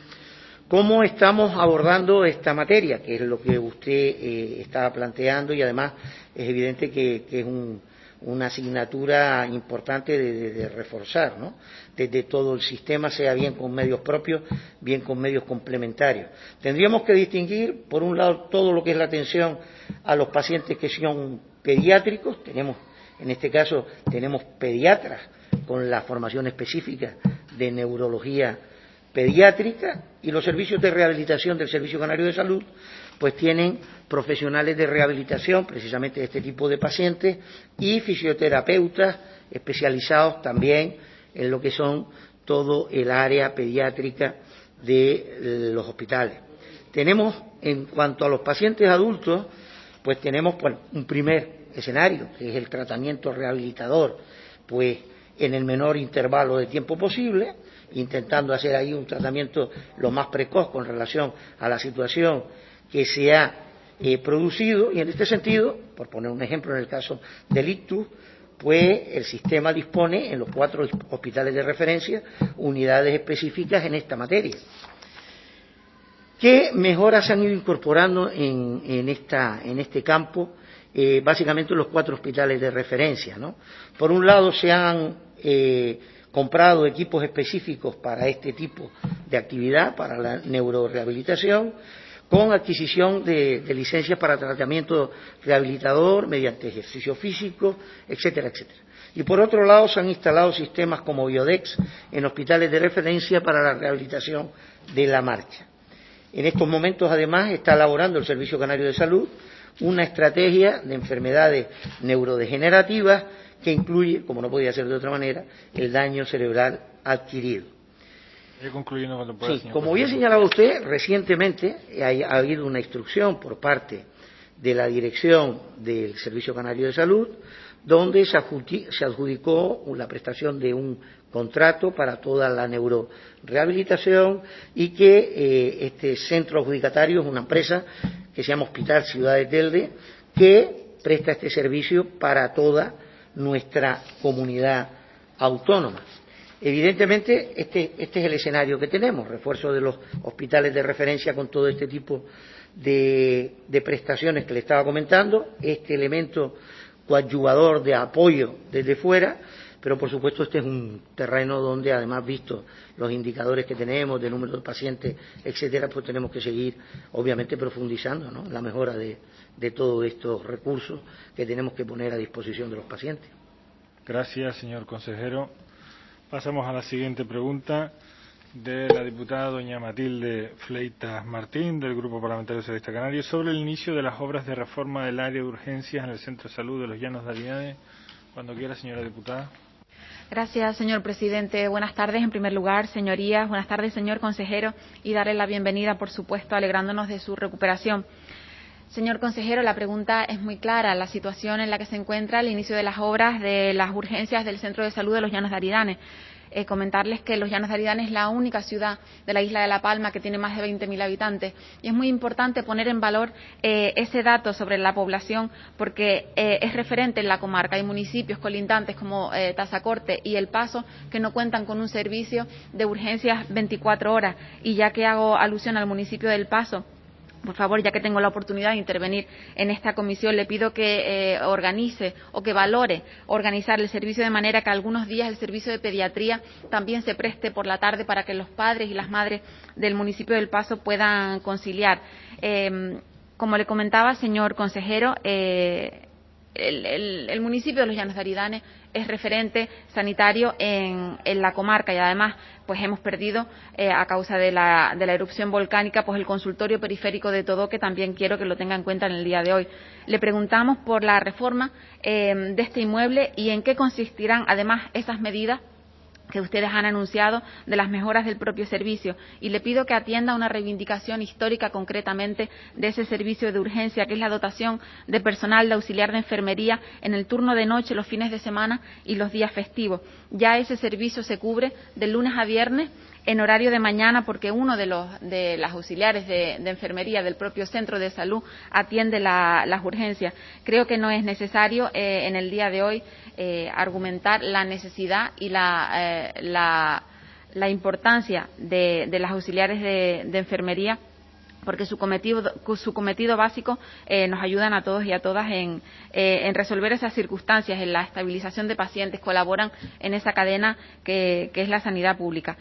¿Cómo estamos abordando esta materia? Que es lo que usted estaba planteando y además es evidente que es una asignatura importante de reforzar, ¿no? Desde todo el sistema, sea bien con medios propios, bien con medios complementarios. Tendríamos que distinguir, por un lado, todo lo que es la atención a los pacientes que son pediátricos. En este caso, tenemos pediatras con la formación específica de neurología pediátrica y los servicios de rehabilitación del Servicio Canario de Salud pues tienen profesionales de rehabilitación precisamente de este tipo de pacientes y fisioterapeutas especializados también en lo que son todo el área pediátrica de los hospitales. Tenemos, en cuanto a los pacientes adultos, pues tenemos un primer escenario, que es el tratamiento rehabilitador, pues en el menor intervalo de tiempo posible, intentando hacer ahí un tratamiento lo más precoz con relación a la situación que se ha producido. Y en este sentido, por poner un ejemplo en el caso del ictus, pues el sistema dispone en los 4 hospitales de referencia unidades específicas en esta materia. ¿Qué mejoras se han ido incorporando en este campo? Básicamente en los 4 hospitales de referencia, ¿no? Por un lado se han comprado equipos específicos para este tipo de actividad, para la neurorehabilitación, con adquisición de licencias para tratamiento rehabilitador mediante ejercicio físico, etcétera, etcétera. Y por otro lado se han instalado sistemas como Biodex en hospitales de referencia para la rehabilitación de la marcha. En estos momentos, además, está elaborando el Servicio Canario de Salud una estrategia de enfermedades neurodegenerativas que incluye, como no podía ser de otra manera, el daño cerebral adquirido. Concluyendo cuando pueda, sí, como bien señalaba usted, recientemente ha habido una instrucción por parte de la dirección del Servicio Canario de Salud, donde se adjudicó la prestación de un contrato para toda la neurorehabilitación y que este centro adjudicatario es una empresa que se llama Hospital Ciudad de Telde, que presta este servicio para toda nuestra comunidad autónoma. Evidentemente, este es el escenario que tenemos, refuerzo de los hospitales de referencia con todo este tipo de prestaciones que le estaba comentando, este elemento coadyuvador de apoyo desde fuera, pero por supuesto este es un terreno donde, además, visto los indicadores que tenemos de número de pacientes, etcétera, pues tenemos que seguir, obviamente, profundizando, ¿no?, en la mejora de todos estos recursos que tenemos que poner a disposición de los pacientes. Gracias, señor consejero. Pasamos a la siguiente pregunta de la diputada doña Matilde Fleitas Martín, del Grupo Parlamentario Socialista Canario, sobre el inicio de las obras de reforma del área de urgencias en el Centro de Salud de los Llanos de Aridane. Cuando quiera, señora diputada. Gracias, señor presidente. Buenas tardes, en primer lugar, señorías. Buenas tardes, señor consejero, y darle la bienvenida, por supuesto, alegrándonos de su recuperación. Señor consejero, la pregunta es muy clara. La situación en la que se encuentra el inicio de las obras de las urgencias del Centro de Salud de los Llanos de Aridane. Comentarles que los Llanos de Aridane es la única ciudad de la isla de La Palma que tiene más de 20.000 habitantes. Y es muy importante poner en valor ese dato sobre la población, porque es referente en la comarca. Hay municipios colindantes como Tazacorte y El Paso que no cuentan con un servicio de urgencias 24 horas. Y ya que hago alusión al municipio del Paso, por favor, ya que tengo la oportunidad de intervenir en esta comisión, le pido que organice o que valore organizar el servicio de manera que algunos días el servicio de pediatría también se preste por la tarde para que los padres y las madres del municipio del Paso puedan conciliar. Como le comentaba, señor consejero, el municipio de los Llanos de Aridane es referente sanitario en la comarca y además pues hemos perdido a causa de la erupción volcánica pues el consultorio periférico de Todó, que también quiero que lo tenga en cuenta en el día de hoy. Le preguntamos por la reforma de este inmueble y en qué consistirán además esas medidas que ustedes han anunciado de las mejoras del propio servicio, y le pido que atienda a una reivindicación histórica concretamente de ese servicio de urgencia, que es la dotación de personal de auxiliar de enfermería en el turno de noche, los fines de semana y los días festivos. Ya ese servicio se cubre de lunes a viernes en horario de mañana, porque uno de las auxiliares de enfermería del propio centro de salud atiende las urgencias. Creo que no es necesario en el día de hoy argumentar la necesidad y la importancia de las auxiliares de enfermería, porque su cometido básico nos ayudan a todos y a todas en resolver esas circunstancias, en la estabilización de pacientes, colaboran en esa cadena que es la sanidad pública.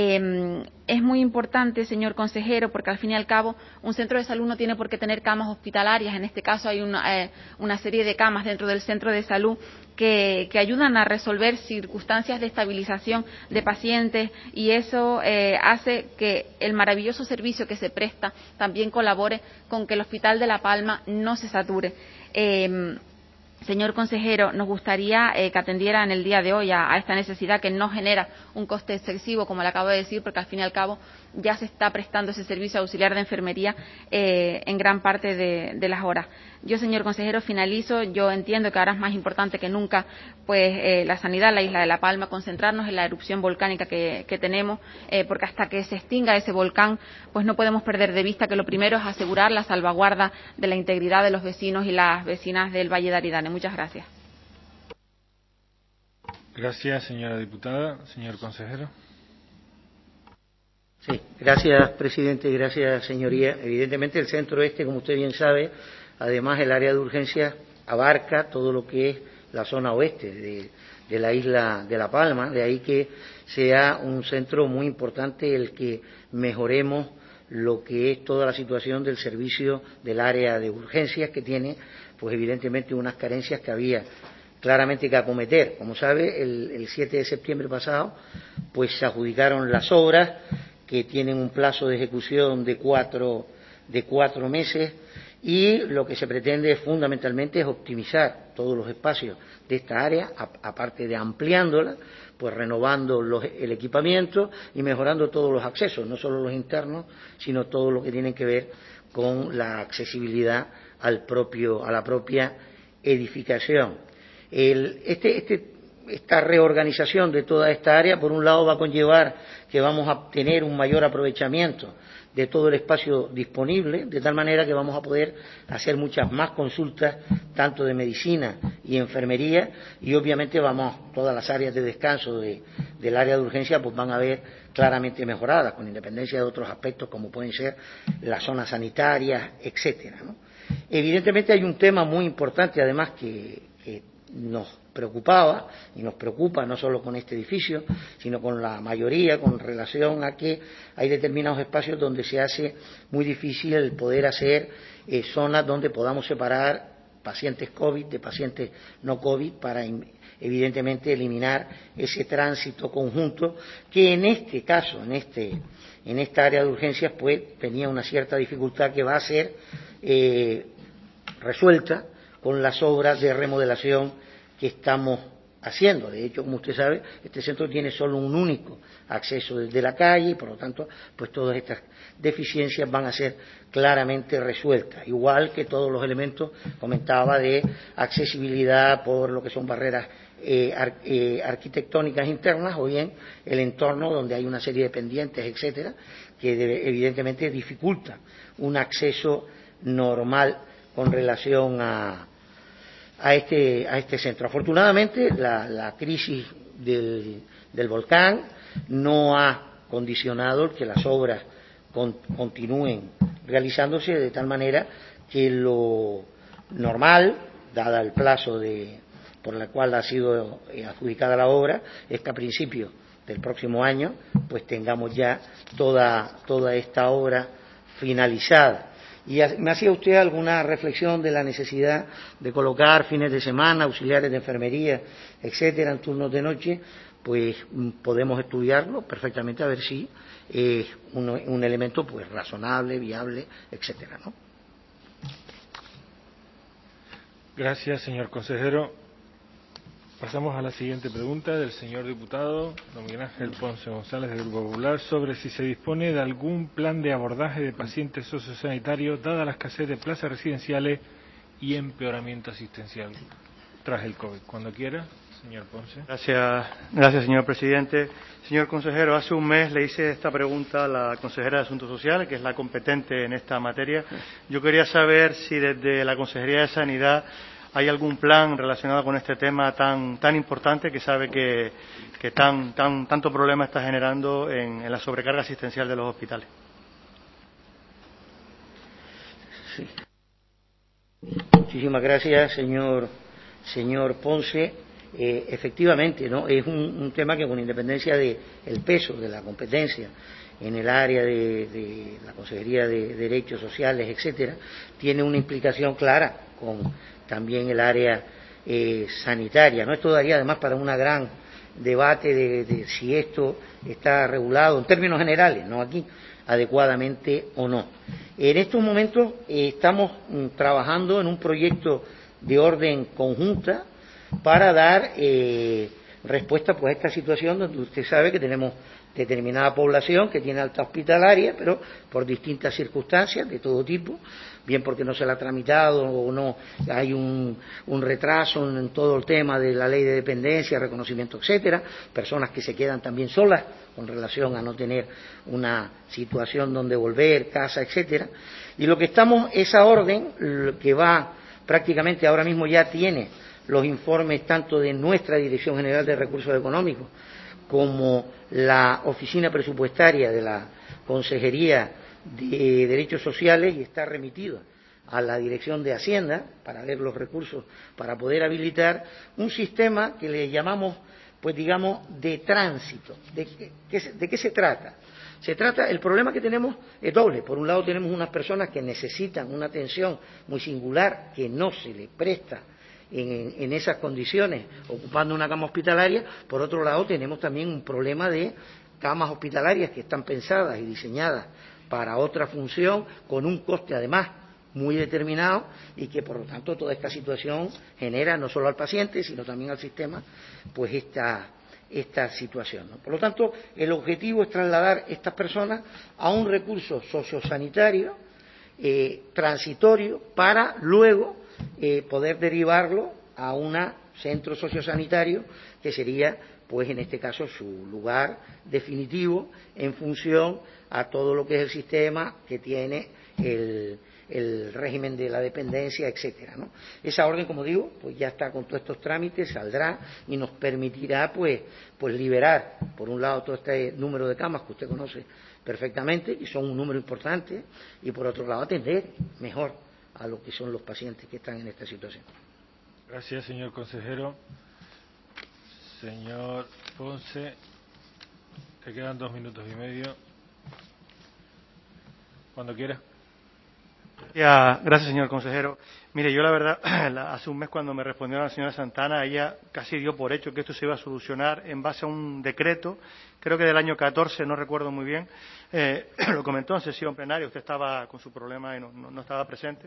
Es muy importante, señor consejero, porque al fin y al cabo un centro de salud no tiene por qué tener camas hospitalarias. En este caso hay una serie de camas dentro del centro de salud que ayudan a resolver circunstancias de estabilización de pacientes, y eso hace que el maravilloso servicio que se presta también colabore con que el Hospital de La Palma no se sature. Señor consejero, nos gustaría que atendiera en el día de hoy a esta necesidad, que no genera un coste excesivo, como le acabo de decir, porque al fin y al cabo ya se está prestando ese servicio auxiliar de enfermería en gran parte de las horas. Yo, señor consejero, finalizo. Yo entiendo que ahora es más importante que nunca pues la sanidad en la isla de La Palma, concentrarnos en la erupción volcánica que tenemos, porque hasta que se extinga ese volcán pues no podemos perder de vista que lo primero es asegurar la salvaguarda de la integridad de los vecinos y las vecinas del Valle de Aridane. Muchas gracias. Gracias, señora diputada. Señor consejero. Sí, gracias, presidente, y gracias, señoría. Evidentemente, el centro como usted bien sabe, además el área de urgencias abarca todo lo que es la zona oeste de la isla de La Palma, de ahí que sea un centro muy importante el que mejoremos lo que es toda la situación del servicio del área de urgencias, que tiene, pues evidentemente, unas carencias que había claramente que acometer. Como sabe, el 7 de septiembre pasado, pues se adjudicaron las obras que tienen un plazo de ejecución de cuatro meses, y lo que se pretende fundamentalmente es optimizar todos los espacios de esta área, aparte de ampliándola, pues renovando el equipamiento y mejorando todos los accesos, no solo los internos, sino todo lo que tiene que ver con la accesibilidad a la propia edificación. Este esta reorganización de toda esta área, por un lado, va a conllevar que vamos a tener un mayor aprovechamiento de todo el espacio disponible, de tal manera que vamos a poder hacer muchas más consultas, tanto de medicina y enfermería, y obviamente todas las áreas de descanso del área de urgencia pues van a ver claramente mejoradas, con independencia de otros aspectos como pueden ser las zonas sanitarias, etcétera, ¿no? Evidentemente hay un tema muy importante, además, que nos preocupaba y nos preocupa no solo con este edificio, sino con la mayoría, con relación a que hay determinados espacios donde se hace muy difícil el poder hacer zonas donde podamos separar pacientes COVID de pacientes no COVID para evidentemente eliminar ese tránsito conjunto que en este caso, en esta área de urgencias, pues tenía una cierta dificultad que va a ser resuelta con las obras de remodelación que estamos haciendo. De hecho, como usted sabe, este centro tiene solo un único acceso desde la calle y, por lo tanto, pues todas estas deficiencias van a ser claramente resueltas. Igual que todos los elementos, comentaba, de accesibilidad por lo que son barreras arquitectónicas internas o bien el entorno donde hay una serie de pendientes, etcétera, que evidentemente dificulta un acceso normal con relación a este centro. Afortunadamente, la crisis del volcán no ha condicionado el que las obras continúen realizándose, de tal manera que lo normal, dada el plazo por el cual ha sido adjudicada la obra, es que a principios del próximo año pues tengamos ya toda esta obra finalizada. Y me hacía usted alguna reflexión de la necesidad de colocar fines de semana, auxiliares de enfermería, etcétera, en turnos de noche. Pues podemos estudiarlo perfectamente a ver si es un elemento pues razonable, viable, etcétera, ¿no? Gracias, señor consejero. Pasamos a la siguiente pregunta del señor diputado don Miguel Ángel Ponce González del Grupo Popular, sobre si se dispone de algún plan de abordaje de pacientes sociosanitarios dada la escasez de plazas residenciales y empeoramiento asistencial tras el COVID. Cuando quiera, señor Ponce. Gracias, señor presidente. Señor consejero, hace un mes le hice esta pregunta a la consejera de Asuntos Sociales, que es la competente en esta materia. Yo quería saber si desde la Consejería de Sanidad hay algún plan relacionado con este tema tan importante, que sabe que tanto problema está generando en la sobrecarga asistencial de los hospitales. Sí. Muchísimas gracias, señor Ponce. Efectivamente, ¿no? Es un tema que, con independencia del peso de la competencia en el área de la Consejería de Derechos Sociales, etcétera, tiene una implicación clara con también el área sanitaria, ¿no? Esto daría además para un gran debate de si esto está regulado en términos generales, no aquí, adecuadamente o no. En estos momentos estamos trabajando en un proyecto de orden conjunta para dar respuesta pues a esta situación donde usted sabe que tenemos determinada población que tiene alta hospitalaria, pero por distintas circunstancias de todo tipo, bien porque no se la ha tramitado o no hay un retraso en todo el tema de la ley de dependencia, reconocimiento, etcétera, personas que se quedan también solas con relación a no tener una situación donde volver, casa, etcétera. Y lo que estamos, esa orden que va prácticamente ahora mismo ya tiene los informes tanto de nuestra Dirección General de Recursos Económicos como la Oficina Presupuestaria de la Consejería de Derechos Sociales, y está remitido a la Dirección de Hacienda para ver los recursos para poder habilitar un sistema que le llamamos, pues digamos, de tránsito. ¿De qué se trata? El problema que tenemos es doble. Por un lado tenemos unas personas que necesitan una atención muy singular que no se le presta en esas condiciones, ocupando una cama hospitalaria. Por otro lado, tenemos también un problema de camas hospitalarias que están pensadas y diseñadas para otra función, con un coste además muy determinado, y que por lo tanto toda esta situación genera no solo al paciente, sino también al sistema, pues esta situación, ¿no? Por lo tanto, el objetivo es trasladar estas personas a un recurso sociosanitario transitorio para luego poder derivarlo a una centro sociosanitario, que sería, pues en este caso, su lugar definitivo en función a todo lo que es el sistema que tiene el régimen de la dependencia, etcétera, ¿no? Esa orden, como digo, pues ya está con todos estos trámites, saldrá y nos permitirá pues liberar, por un lado, todo este número de camas que usted conoce perfectamente, y son un número importante, y por otro lado, atender mejor a lo que son los pacientes que están en esta situación. Gracias, señor consejero. Señor Ponce, te quedan 2 minutos y medio. Cuando quiera. Gracias, señor consejero. Mire, yo la verdad, hace un mes cuando me respondió la señora Santana, ella casi dio por hecho que esto se iba a solucionar en base a un decreto, creo que del año 14, no recuerdo muy bien, lo comentó en sesión plenaria, usted estaba con su problema y no estaba presente,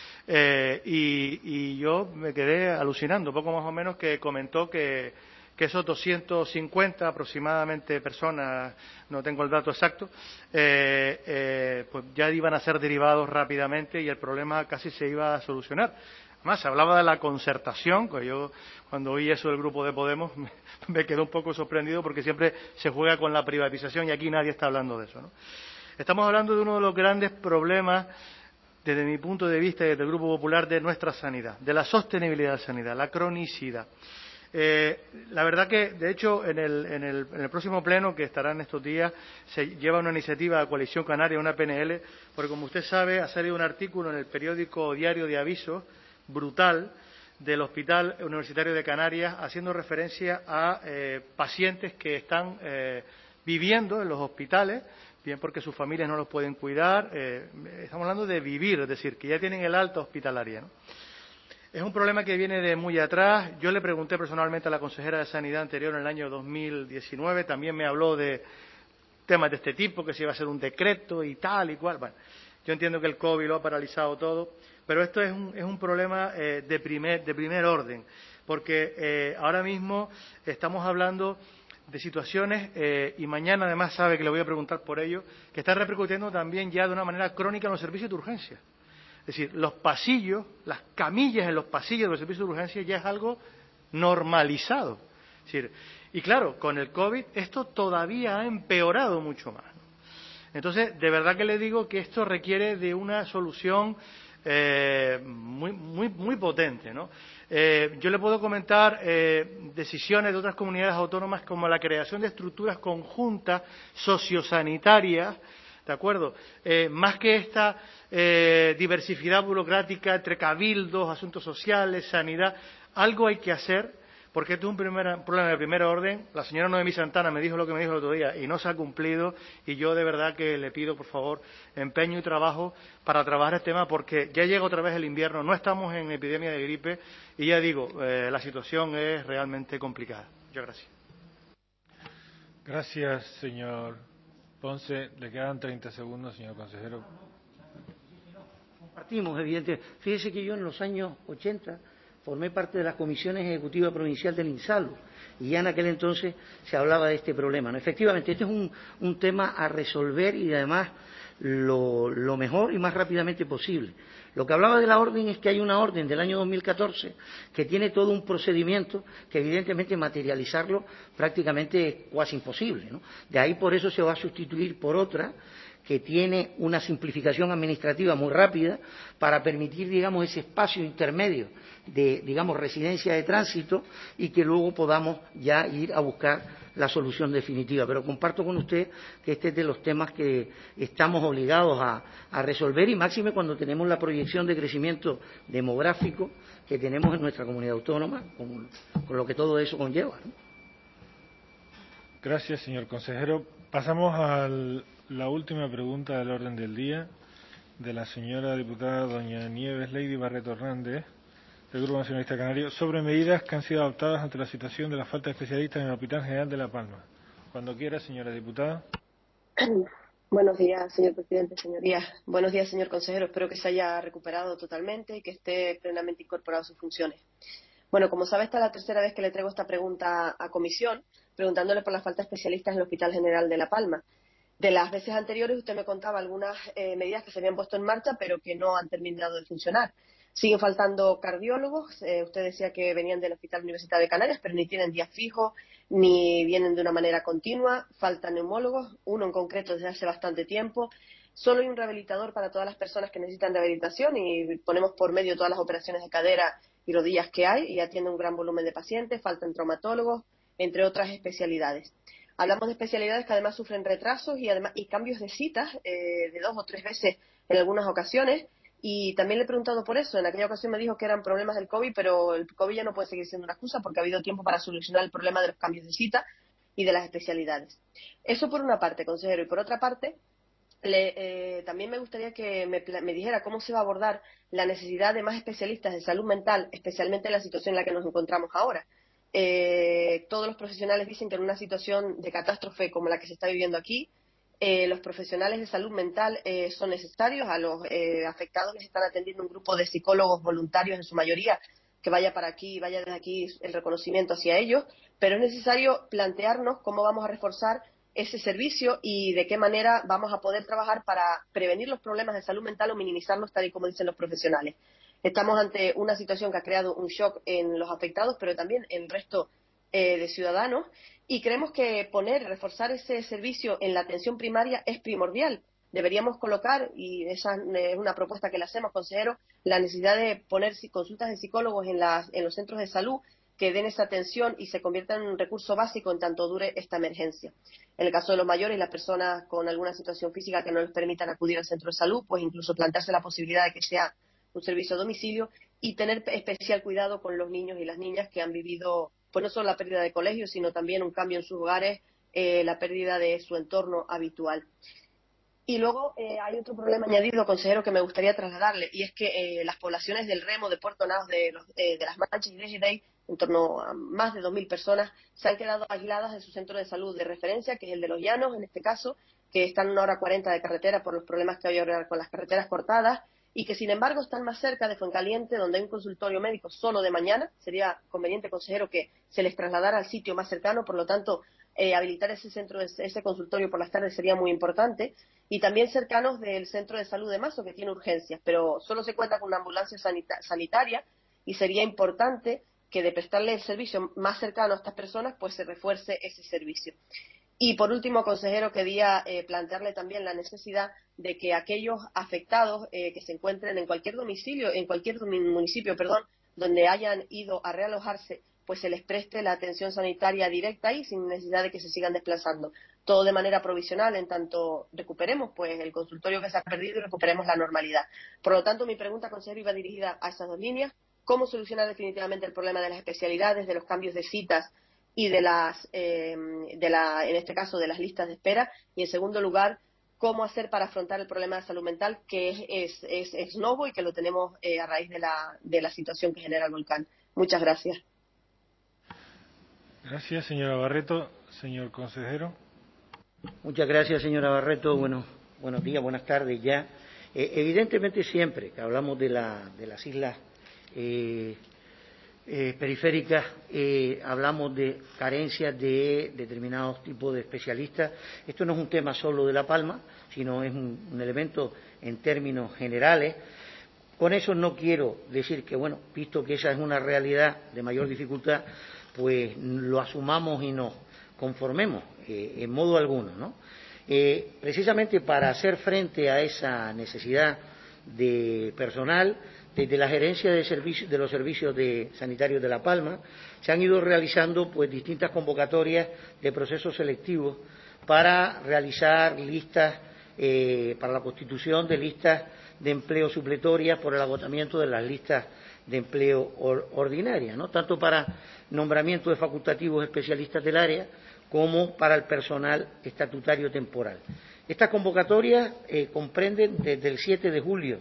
y yo me quedé alucinando, poco más o menos, que comentó que esos 250 aproximadamente personas, no tengo el dato exacto, pues ya iban a ser derivados rápidamente y el problema casi se iba a solucionar. Además, se hablaba de la concertación, que yo cuando oí eso del grupo de Podemos me quedé un poco sorprendido porque siempre se juega con la privatización y aquí nadie está hablando de eso, ¿no? Estamos hablando de uno de los grandes problemas, desde mi punto de vista y desde el Grupo Popular, de nuestra sanidad, de la sostenibilidad de la sanidad, la cronicidad. La verdad que, de hecho, en el próximo pleno, que estará en estos días, se lleva una iniciativa de Coalición Canaria, una PNL, porque, como usted sabe, ha salido un artículo en el periódico Diario de Avisos, brutal, del Hospital Universitario de Canarias, haciendo referencia a pacientes que están viviendo en los hospitales, bien porque sus familias no los pueden cuidar, estamos hablando de vivir, es decir, que ya tienen el alta hospitalaria, ¿no? Es un problema que viene de muy atrás. Yo le pregunté personalmente a la consejera de Sanidad anterior en el año 2019, también me habló de temas de este tipo, que se iba a hacer un decreto y tal y cual. Bueno, yo entiendo que el COVID lo ha paralizado todo, pero esto es un problema de primer orden, porque ahora mismo estamos hablando de situaciones, y mañana además sabe que le voy a preguntar por ello, que están repercutiendo también ya de una manera crónica en los servicios de urgencia. Es decir, los pasillos, las camillas en los pasillos de los servicios de urgencia ya es algo normalizado. Es decir, y claro, con el COVID esto todavía ha empeorado mucho más, ¿no? Entonces, de verdad que le digo que esto requiere de una solución muy potente, ¿no? Yo le puedo comentar decisiones de otras comunidades autónomas como la creación de estructuras conjuntas sociosanitarias, ¿de acuerdo? Más que esta diversidad burocrática entre cabildos, asuntos sociales, sanidad, algo hay que hacer, porque esto es un problema de primer orden. La señora Noemí Santana me dijo lo que me dijo el otro día y no se ha cumplido, y yo de verdad que le pido, por favor, empeño y trabajo para trabajar el tema, porque ya llega otra vez el invierno, no estamos en epidemia de gripe y ya digo, la situación es realmente complicada. Muchas gracias. Gracias, señor Ponce. Le quedan 30 segundos, señor consejero. Compartimos, evidente. Fíjese que yo en los años 80 formé parte de la Comisión Ejecutiva Provincial del INSALU y ya en aquel entonces se hablaba de este problema, ¿no? Efectivamente, este es un tema a resolver y además lo mejor y más rápidamente posible. Lo que hablaba de la orden es que hay una orden del año 2014 que tiene todo un procedimiento que evidentemente materializarlo prácticamente es cuasi imposible, ¿no? De ahí por eso se va a sustituir por otra que tiene una simplificación administrativa muy rápida para permitir, digamos, ese espacio intermedio de, digamos, residencia de tránsito y que luego podamos ya ir a buscar la solución definitiva. Pero comparto con usted que este es de los temas que estamos obligados a resolver, y máxime cuando tenemos la proyección de crecimiento demográfico que tenemos en nuestra comunidad autónoma, con lo que todo eso conlleva, ¿no? Gracias, señor consejero. Pasamos a la última pregunta del orden del día, de la señora diputada doña Nieves Lady Barreto Hernández, del Grupo Nacionalista Canario, sobre medidas que han sido adoptadas ante la situación de la falta de especialistas en el Hospital General de La Palma. Cuando quiera, señora diputada. Buenos días, señor presidente, señorías. Buenos días, señor consejero. Espero que se haya recuperado totalmente y que esté plenamente incorporado a sus funciones. Bueno, como sabe, esta es la tercera vez que le traigo esta pregunta a comisión, preguntándole por la falta de especialistas en el Hospital General de La Palma. De las veces anteriores usted me contaba algunas medidas que se habían puesto en marcha, pero que no han terminado de funcionar. Siguen faltando cardiólogos. Usted decía que venían del Hospital Universitario de Canarias, pero ni tienen días fijos, ni vienen de una manera continua. Faltan neumólogos, uno en concreto desde hace bastante tiempo. Solo hay un rehabilitador para todas las personas que necesitan rehabilitación y ponemos por medio todas las operaciones de cadera y rodillas que hay y atiende un gran volumen de pacientes. Faltan traumatólogos, entre otras especialidades. Hablamos de especialidades que además sufren retrasos y cambios de citas de 2 o 3 veces en algunas ocasiones. Y también le he preguntado por eso. En aquella ocasión me dijo que eran problemas del COVID, pero el COVID ya no puede seguir siendo una excusa porque ha habido tiempo para solucionar el problema de los cambios de cita y de las especialidades. Eso por una parte, consejero. Y por otra parte, también me gustaría que me dijera cómo se va a abordar la necesidad de más especialistas de salud mental, especialmente en la situación en la que nos encontramos ahora. Todos los profesionales dicen que en una situación de catástrofe como la que se está viviendo aquí, los profesionales de salud mental son necesarios. A los afectados les están atendiendo un grupo de psicólogos voluntarios en su mayoría, que vaya desde aquí el reconocimiento hacia ellos, pero es necesario plantearnos cómo vamos a reforzar ese servicio y de qué manera vamos a poder trabajar para prevenir los problemas de salud mental o minimizarlos, tal y como dicen los profesionales. Estamos ante una situación que ha creado un shock en los afectados, pero también en el resto de ciudadanos, y creemos que reforzar ese servicio en la atención primaria es primordial. Deberíamos colocar, y esa es una propuesta que le hacemos, consejero, la necesidad de poner consultas de psicólogos en los centros de salud que den esa atención y se conviertan en un recurso básico en tanto dure esta emergencia. En el caso de los mayores y las personas con alguna situación física que no les permitan acudir al centro de salud, pues incluso plantearse la posibilidad de que sea un servicio a domicilio y tener especial cuidado con los niños y las niñas que han vivido, pues no solo la pérdida de colegio, sino también un cambio en sus hogares, la pérdida de su entorno habitual. Y luego hay otro problema añadido, consejero, que me gustaría trasladarle, y es que las poblaciones del Remo, de Puerto Naos, de Las Manchas y de Gidey, en torno a más de 2.000 personas, se han quedado aisladas de su centro de salud de referencia, que es el de Los Llanos, en este caso, que están a 1 hora 40 de carretera por los problemas que hay ahora con las carreteras cortadas, y que sin embargo están más cerca de Fuencaliente, donde hay un consultorio médico solo de mañana. Sería conveniente, consejero, que se les trasladara al sitio más cercano, por lo tanto, habilitar ese consultorio por las tardes sería muy importante, y también cercanos del centro de salud de Mazo, que tiene urgencias, pero solo se cuenta con una ambulancia sanitaria, y sería importante que de prestarle el servicio más cercano a estas personas, pues se refuerce ese servicio. Y por último, consejero, quería plantearle también la necesidad de que aquellos afectados que se encuentren en cualquier municipio, donde hayan ido a realojarse, pues se les preste la atención sanitaria directa ahí, sin necesidad de que se sigan desplazando. Todo de manera provisional, en tanto recuperemos pues el consultorio que se ha perdido y recuperemos la normalidad. Por lo tanto, mi pregunta, consejero, iba dirigida a esas dos líneas. ¿Cómo solucionar definitivamente el problema de las especialidades, de los cambios de citas y en este caso, de las listas de espera? Y, en segundo lugar, ¿cómo hacer para afrontar el problema de salud mental, que es nuevo y que lo tenemos a raíz de la situación que genera el volcán? Muchas gracias. Gracias, señora Barreto. Señor consejero. Muchas gracias, señora Barreto. Buenos días, buenas tardes ya. Evidentemente, siempre que hablamos de las islas periféricas, hablamos de carencias de determinados tipos de especialistas. Esto no es un tema solo de La Palma, sino es un elemento en términos generales. Con eso no quiero decir que, bueno, visto que esa es una realidad de mayor dificultad, pues lo asumamos y nos conformemos en modo alguno, ¿no? Precisamente para hacer frente a esa necesidad de personal, desde la gerencia de los servicios sanitarios de La Palma se han ido realizando pues distintas convocatorias de procesos selectivos para realizar listas, para la constitución de listas de empleo supletorias por el agotamiento de las listas de empleo ordinarias, ¿no? Tanto para nombramiento de facultativos especialistas del área como para el personal estatutario temporal. Estas convocatorias comprenden desde el 7 de julio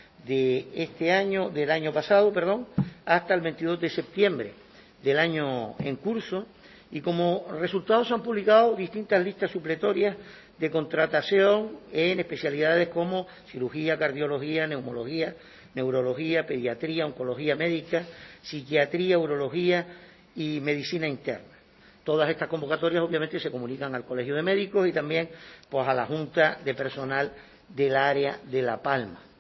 del año pasado, hasta el 22 de septiembre del año en curso, y como resultado se han publicado distintas listas supletorias de contratación en especialidades como cirugía, cardiología, neumología, neurología, pediatría, oncología médica, psiquiatría, urología y medicina interna. Todas estas convocatorias obviamente se comunican al Colegio de Médicos y también pues a la Junta de Personal del área de La Palma.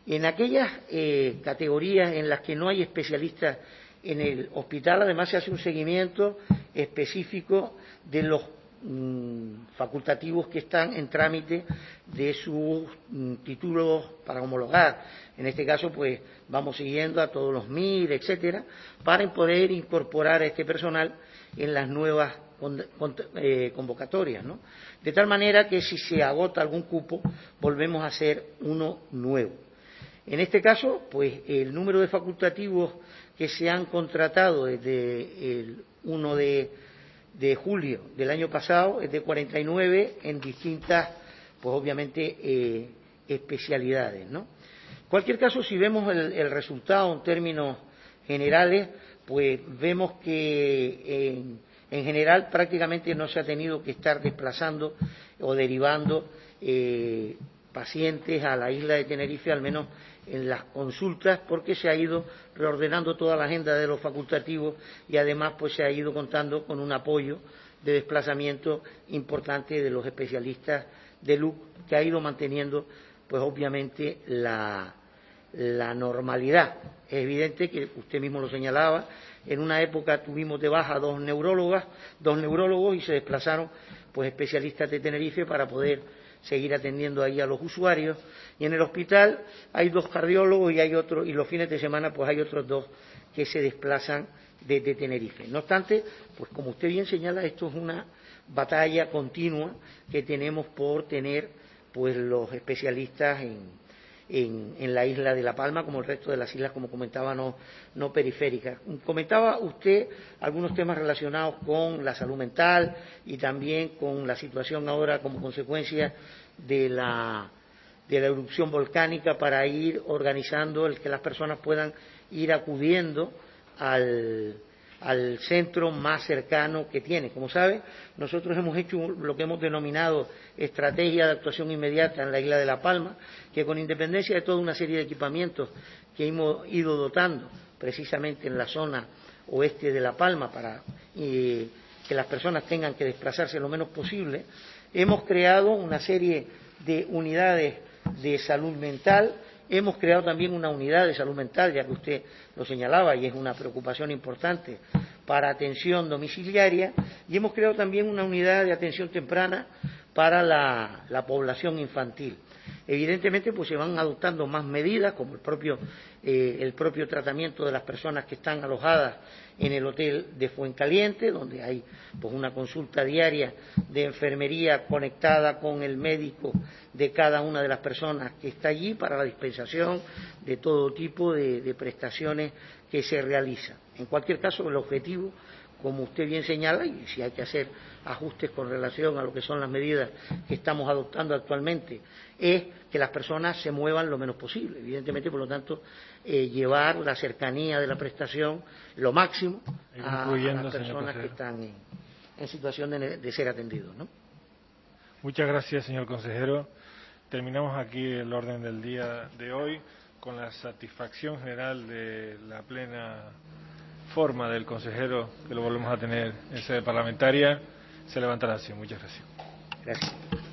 En aquellas categorías en las que no hay especialistas en el hospital, además se hace un seguimiento específico de los facultativos que están en trámite de sus títulos para homologar. En este caso, pues vamos siguiendo a todos los MIR, etcétera, para poder incorporar a este personal en las nuevas convocatorias, ¿no? De tal manera que si se agota algún cupo, volvemos a hacer uno nuevo. En este caso, pues el número de facultativos que se han contratado desde el 1 de julio del año pasado es de 49 en distintas, pues obviamente, especialidades, ¿no? En cualquier caso, si vemos el resultado en términos generales, pues vemos que en general prácticamente no se ha tenido que estar desplazando o derivando pacientes a la isla de Tenerife, al menos en las consultas, porque se ha ido reordenando toda la agenda de los facultativos y además pues se ha ido contando con un apoyo de desplazamiento importante de los especialistas de LUC, que ha ido manteniendo pues obviamente la normalidad. Es evidente que usted mismo lo señalaba, en una época tuvimos de baja dos neurólogos y se desplazaron pues especialistas de Tenerife para poder seguir atendiendo ahí a los usuarios, y en el hospital hay 2 cardiólogos y hay otros, y los fines de semana pues hay otros 2 que se desplazan desde Tenerife. No obstante, pues como usted bien señala, esto es una batalla continua que tenemos por tener pues los especialistas en la isla de La Palma, como el resto de las islas, como comentaba, no periféricas. Comentaba usted algunos temas relacionados con la salud mental y también con la situación ahora como consecuencia de la erupción volcánica, para ir organizando el que las personas puedan ir acudiendo al centro más cercano que tiene. Como sabe, nosotros hemos hecho lo que hemos denominado estrategia de actuación inmediata en la isla de La Palma, que con independencia de toda una serie de equipamientos que hemos ido dotando precisamente en la zona oeste de La Palma para que las personas tengan que desplazarse lo menos posible, hemos creado una serie de unidades de salud mental. Hemos creado también una unidad de salud mental, ya que usted lo señalaba, y es una preocupación importante para atención domiciliaria, y hemos creado también una unidad de atención temprana para la población infantil. Evidentemente, pues se van adoptando más medidas, como el propio tratamiento de las personas que están alojadas en el hotel de Fuencaliente, donde hay pues una consulta diaria de enfermería conectada con el médico de cada una de las personas que está allí para la dispensación de todo tipo de prestaciones que se realizan. En cualquier caso, el objetivo, como usted bien señala, y si hay que hacer ajustes con relación a lo que son las medidas que estamos adoptando actualmente, es que las personas se muevan lo menos posible. Evidentemente, por lo tanto, llevar la cercanía de la prestación lo máximo a las personas que están en situación de ser atendidos, ¿no? Muchas gracias, señor consejero. Terminamos aquí el orden del día de hoy con la satisfacción general de la plena forma del consejero, que lo volvemos a tener en sede parlamentaria. Se levanta la sesión. Muchas gracias. Gracias.